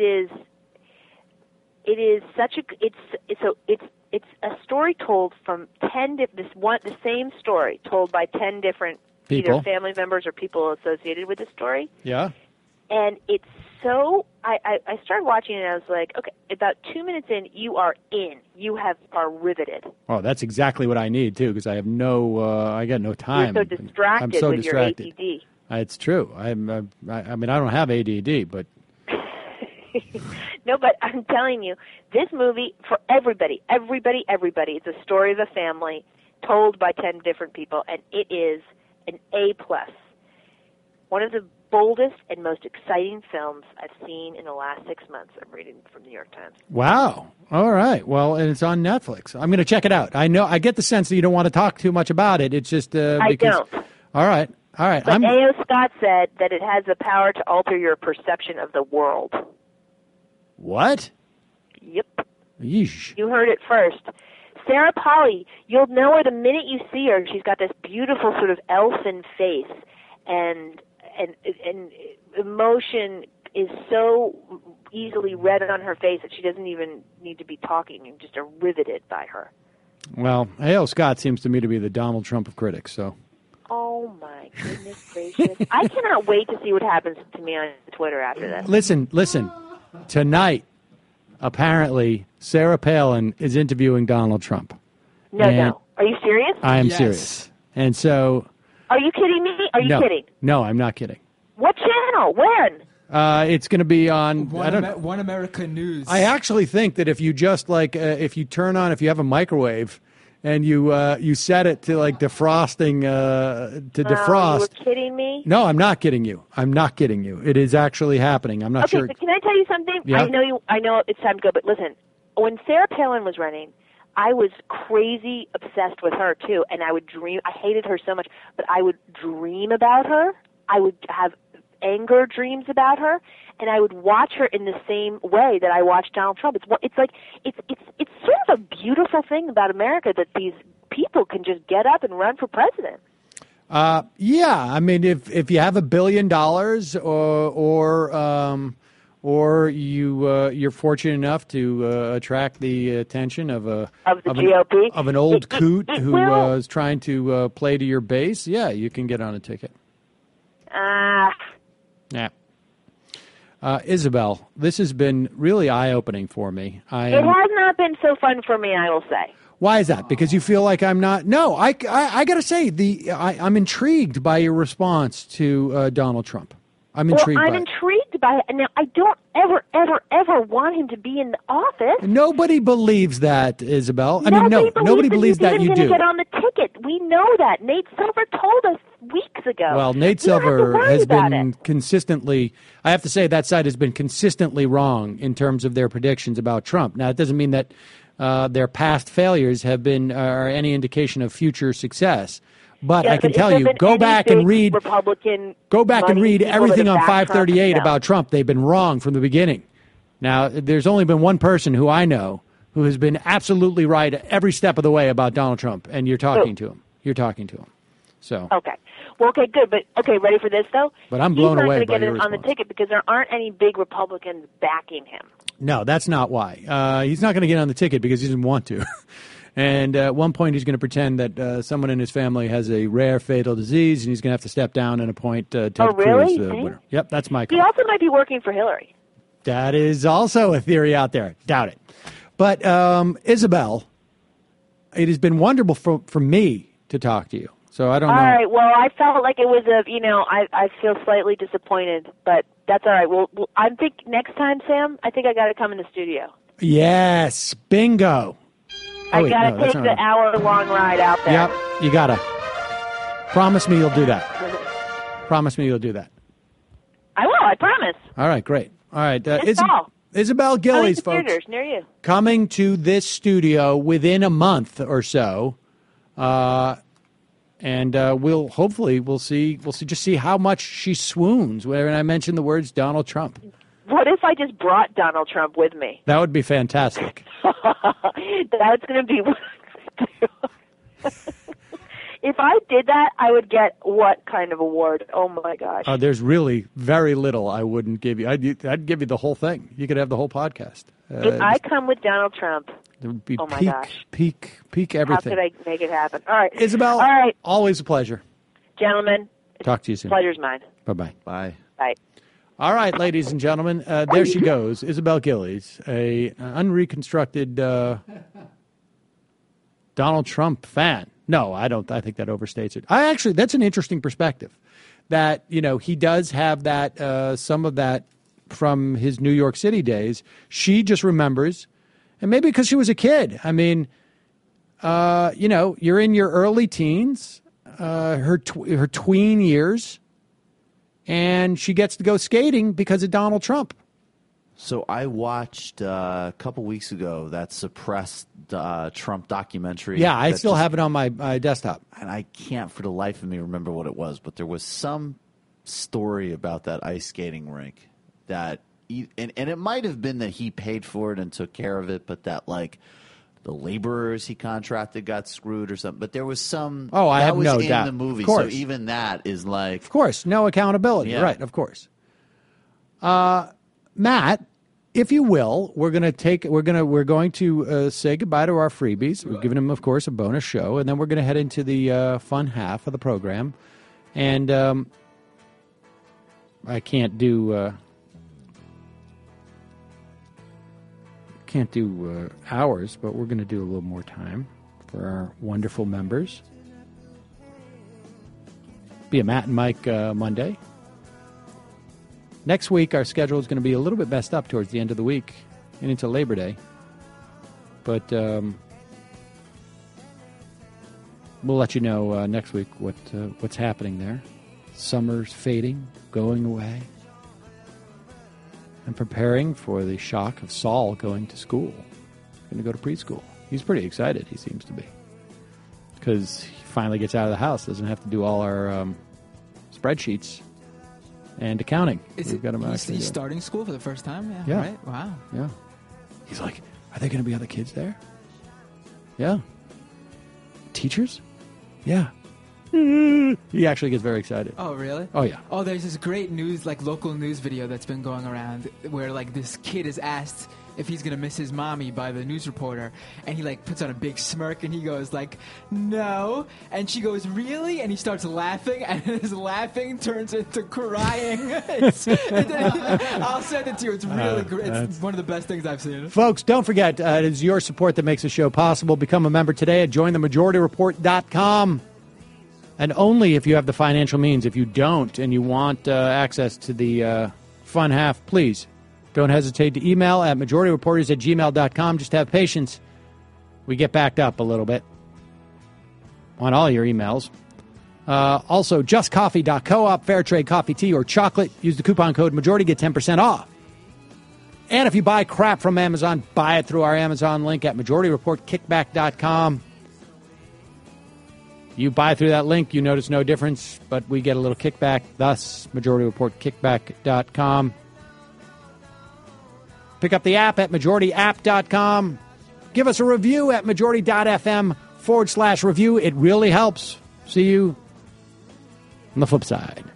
such a it's a story told from 10 the same story told by 10 different People. either family members or people associated with the story. Yeah. And it's so I started watching it and I was like, okay, about 2 minutes in, you are in. You are riveted. Oh, that's exactly what I need too, because I have I got no time. You're so distracted I'm so with distracted. your ADD. It's true. I mean, I don't have ADD, but No, but I'm telling you, this movie for everybody, it's a story of a family told by 10 different people, and it is an A+. One of the boldest and most exciting films I've seen in the last 6 months. I'm reading from the New York Times. wow. All right. Well, and it's on Netflix. I'm going to check it out. I know. I get the sense that you don't want to talk too much about it. It's just because. I don't. All right. All right. But A.O. Scott said that it has the power to alter your perception of the world. What? Yep. Yeesh. You heard it first. Sarah Polley, you'll know her the minute you see her. She's got this beautiful sort of elfin face, and emotion is so easily read on her face that she doesn't even need to be talking. You just are riveted by her. Well, A.O. Scott seems to me to be the Donald Trump of critics. So. Oh my goodness gracious! I cannot wait to see what happens to me on Twitter after this. Listen. Tonight, apparently, Sarah Palin is interviewing Donald Trump. No. Are you serious? I am Yes. serious. And so. Are you kidding me? Are you kidding? No, I'm not kidding. What channel? When? It's going to be on. One America News. I actually think that if you just if you have a microwave and you set it to like defrosting to defrost. You were kidding me? No, I'm not kidding you. I'm not kidding you. It is actually happening. I'm not Okay, sure. so can I tell you something? Yeah. I know it's time to go, but listen, when Sarah Palin was running, I was crazy obsessed with her too, and I would dream. I hated her so much, but I would dream about her. I would have anger dreams about her, and I would watch her in the same way that I watched Donald Trump. It's sort of a beautiful thing about America that these people can just get up and run for president. Yeah, I mean, if you have $1 billion or you're fortunate enough to attract the attention of the GOP, of an old coot who is trying to play to your base, yeah, you can get on a ticket. Yeah. Isabel, this has been really eye-opening for me. It has not been so fun for me, I will say. Why is that? Because you feel like I'm not? No, I got to say, I'm intrigued by your response to Donald Trump. I'm intrigued by it. Now, I don't ever want him to be in the office. Nobody believes that, Isabel. Nobody believes that you do. Get on the ticket. We know that. Nate Silver told us weeks ago. Well, Nate Silver has been consistently, I have to say, that side has been consistently wrong in terms of their predictions about Trump. Now, it doesn't mean that their past failures have been are any indication of future success. But I can tell you, go back and read everything on 538 about Trump. They've been wrong from the beginning. Now, there's only been one person who I know who has been absolutely right every step of the way about Donald Trump, and you're talking to him. You're talking to him. So okay. Well, okay, good. But okay, ready for this though? But I'm blown away by your He's not going to get response. on the ticket because there aren't any big Republicans backing him. No, that's not why. He's not going to get on the ticket because he doesn't want to. And at one point, he's going to pretend that someone in his family has a rare fatal disease, and he's going to have to step down and appoint Ted Cruz the winner. Yep, that's my call. He also might be working for Hillary. That is also a theory out there. Doubt it. But, Isabel, it has been wonderful for me to talk to you. So I don't know. All right. Well, I felt like it was I feel slightly disappointed, but that's all right. Well, I think next time, Sam, I think I got to come in the studio. Yes. Bingo. I got to take the hour-long ride out there. Yep, you got to. Promise me you'll do that. Promise me you'll do that. I will, I promise. All right, great. All right. Isabel Gillies, folks. Near you. Coming to this studio within a month or so. And we'll see how much she swoons when I mention the words Donald Trump. What if I just brought Donald Trump with me? That would be fantastic. That's going to be what I do. If I did that, I would get what kind of award? Oh, my gosh. There's really very little I wouldn't give you. I'd give you the whole thing. You could have the whole podcast. If I come with Donald Trump, it would be oh my gosh. Peak everything. How could I make it happen? All right. Isabel, all right. Always a pleasure. Gentlemen. Talk to you soon. Pleasure's mine. Bye-bye. Bye. Bye. All right, ladies and gentlemen, there she goes, Isabel Gillies, an unreconstructed Donald Trump fan. No, I don't. I think that overstates it. That's an interesting perspective. That he does have that some of that from his New York City days. She just remembers, and maybe because she was a kid. I mean, you're in your early teens, her tween years. And she gets to go skating because of Donald Trump. So I watched a couple weeks ago that suppressed Trump documentary. Yeah, I still have it on my desktop. And I can't for the life of me remember what it was, but there was some story about that ice skating rink and it might have been that he paid for it and took care of it, but that the laborers he contracted got screwed or something. But there was some. Oh, I have no doubt. In the movie, of course. So even that is Of course, no accountability. Yeah. Right, of course. Matt, if you will, we're going to say goodbye to our freebies. We've given him, of course, a bonus show, and then we're going to head into the fun half of the program. And I can't do. Can't do hours, but we're going to do a little more time for our wonderful members. Be a Matt and Mike Monday. Next week, our schedule is going to be a little bit messed up towards the end of the week and into Labor Day. But we'll let you know next week what's happening there. Summer's fading, going away. And preparing for the shock of Saul going to school. going to go to preschool. He's pretty excited, he seems to be. Because he finally gets out of the house, doesn't have to do all our spreadsheets and accounting. He's starting school for the first time? Yeah. Right? Wow. Yeah. He's like, are there going to be other kids there? Yeah. Teachers? Yeah. He actually gets very excited. Oh, really? Oh, yeah. Oh, there's this great news, like local news video that's been going around where like this kid is asked if he's going to miss his mommy by the news reporter, and he like puts on a big smirk and he goes like, no, and she goes, really? And he starts laughing, and his laughing turns into crying. I'll send it to you. It's really great. It's one of the best things I've seen. Folks, don't forget, it is your support that makes the show possible. Become a member today at jointhemajorityreport.com. And only if you have the financial means. If you don't and you want access to the fun half, please don't hesitate to email at majorityreporters@gmail.com. Just have patience. We get backed up a little bit on all your emails. Also, justcoffee.coop, fair trade coffee, tea, or chocolate. Use the coupon code majority, get 10% off. And if you buy crap from Amazon, buy it through our Amazon link at majorityreportkickback.com. You buy through that link, you notice no difference, but we get a little kickback, thus majorityreportkickback.com. Pick up the app at majorityapp.com. Give us a review at majority.fm/review. It really helps. See you on the flip side.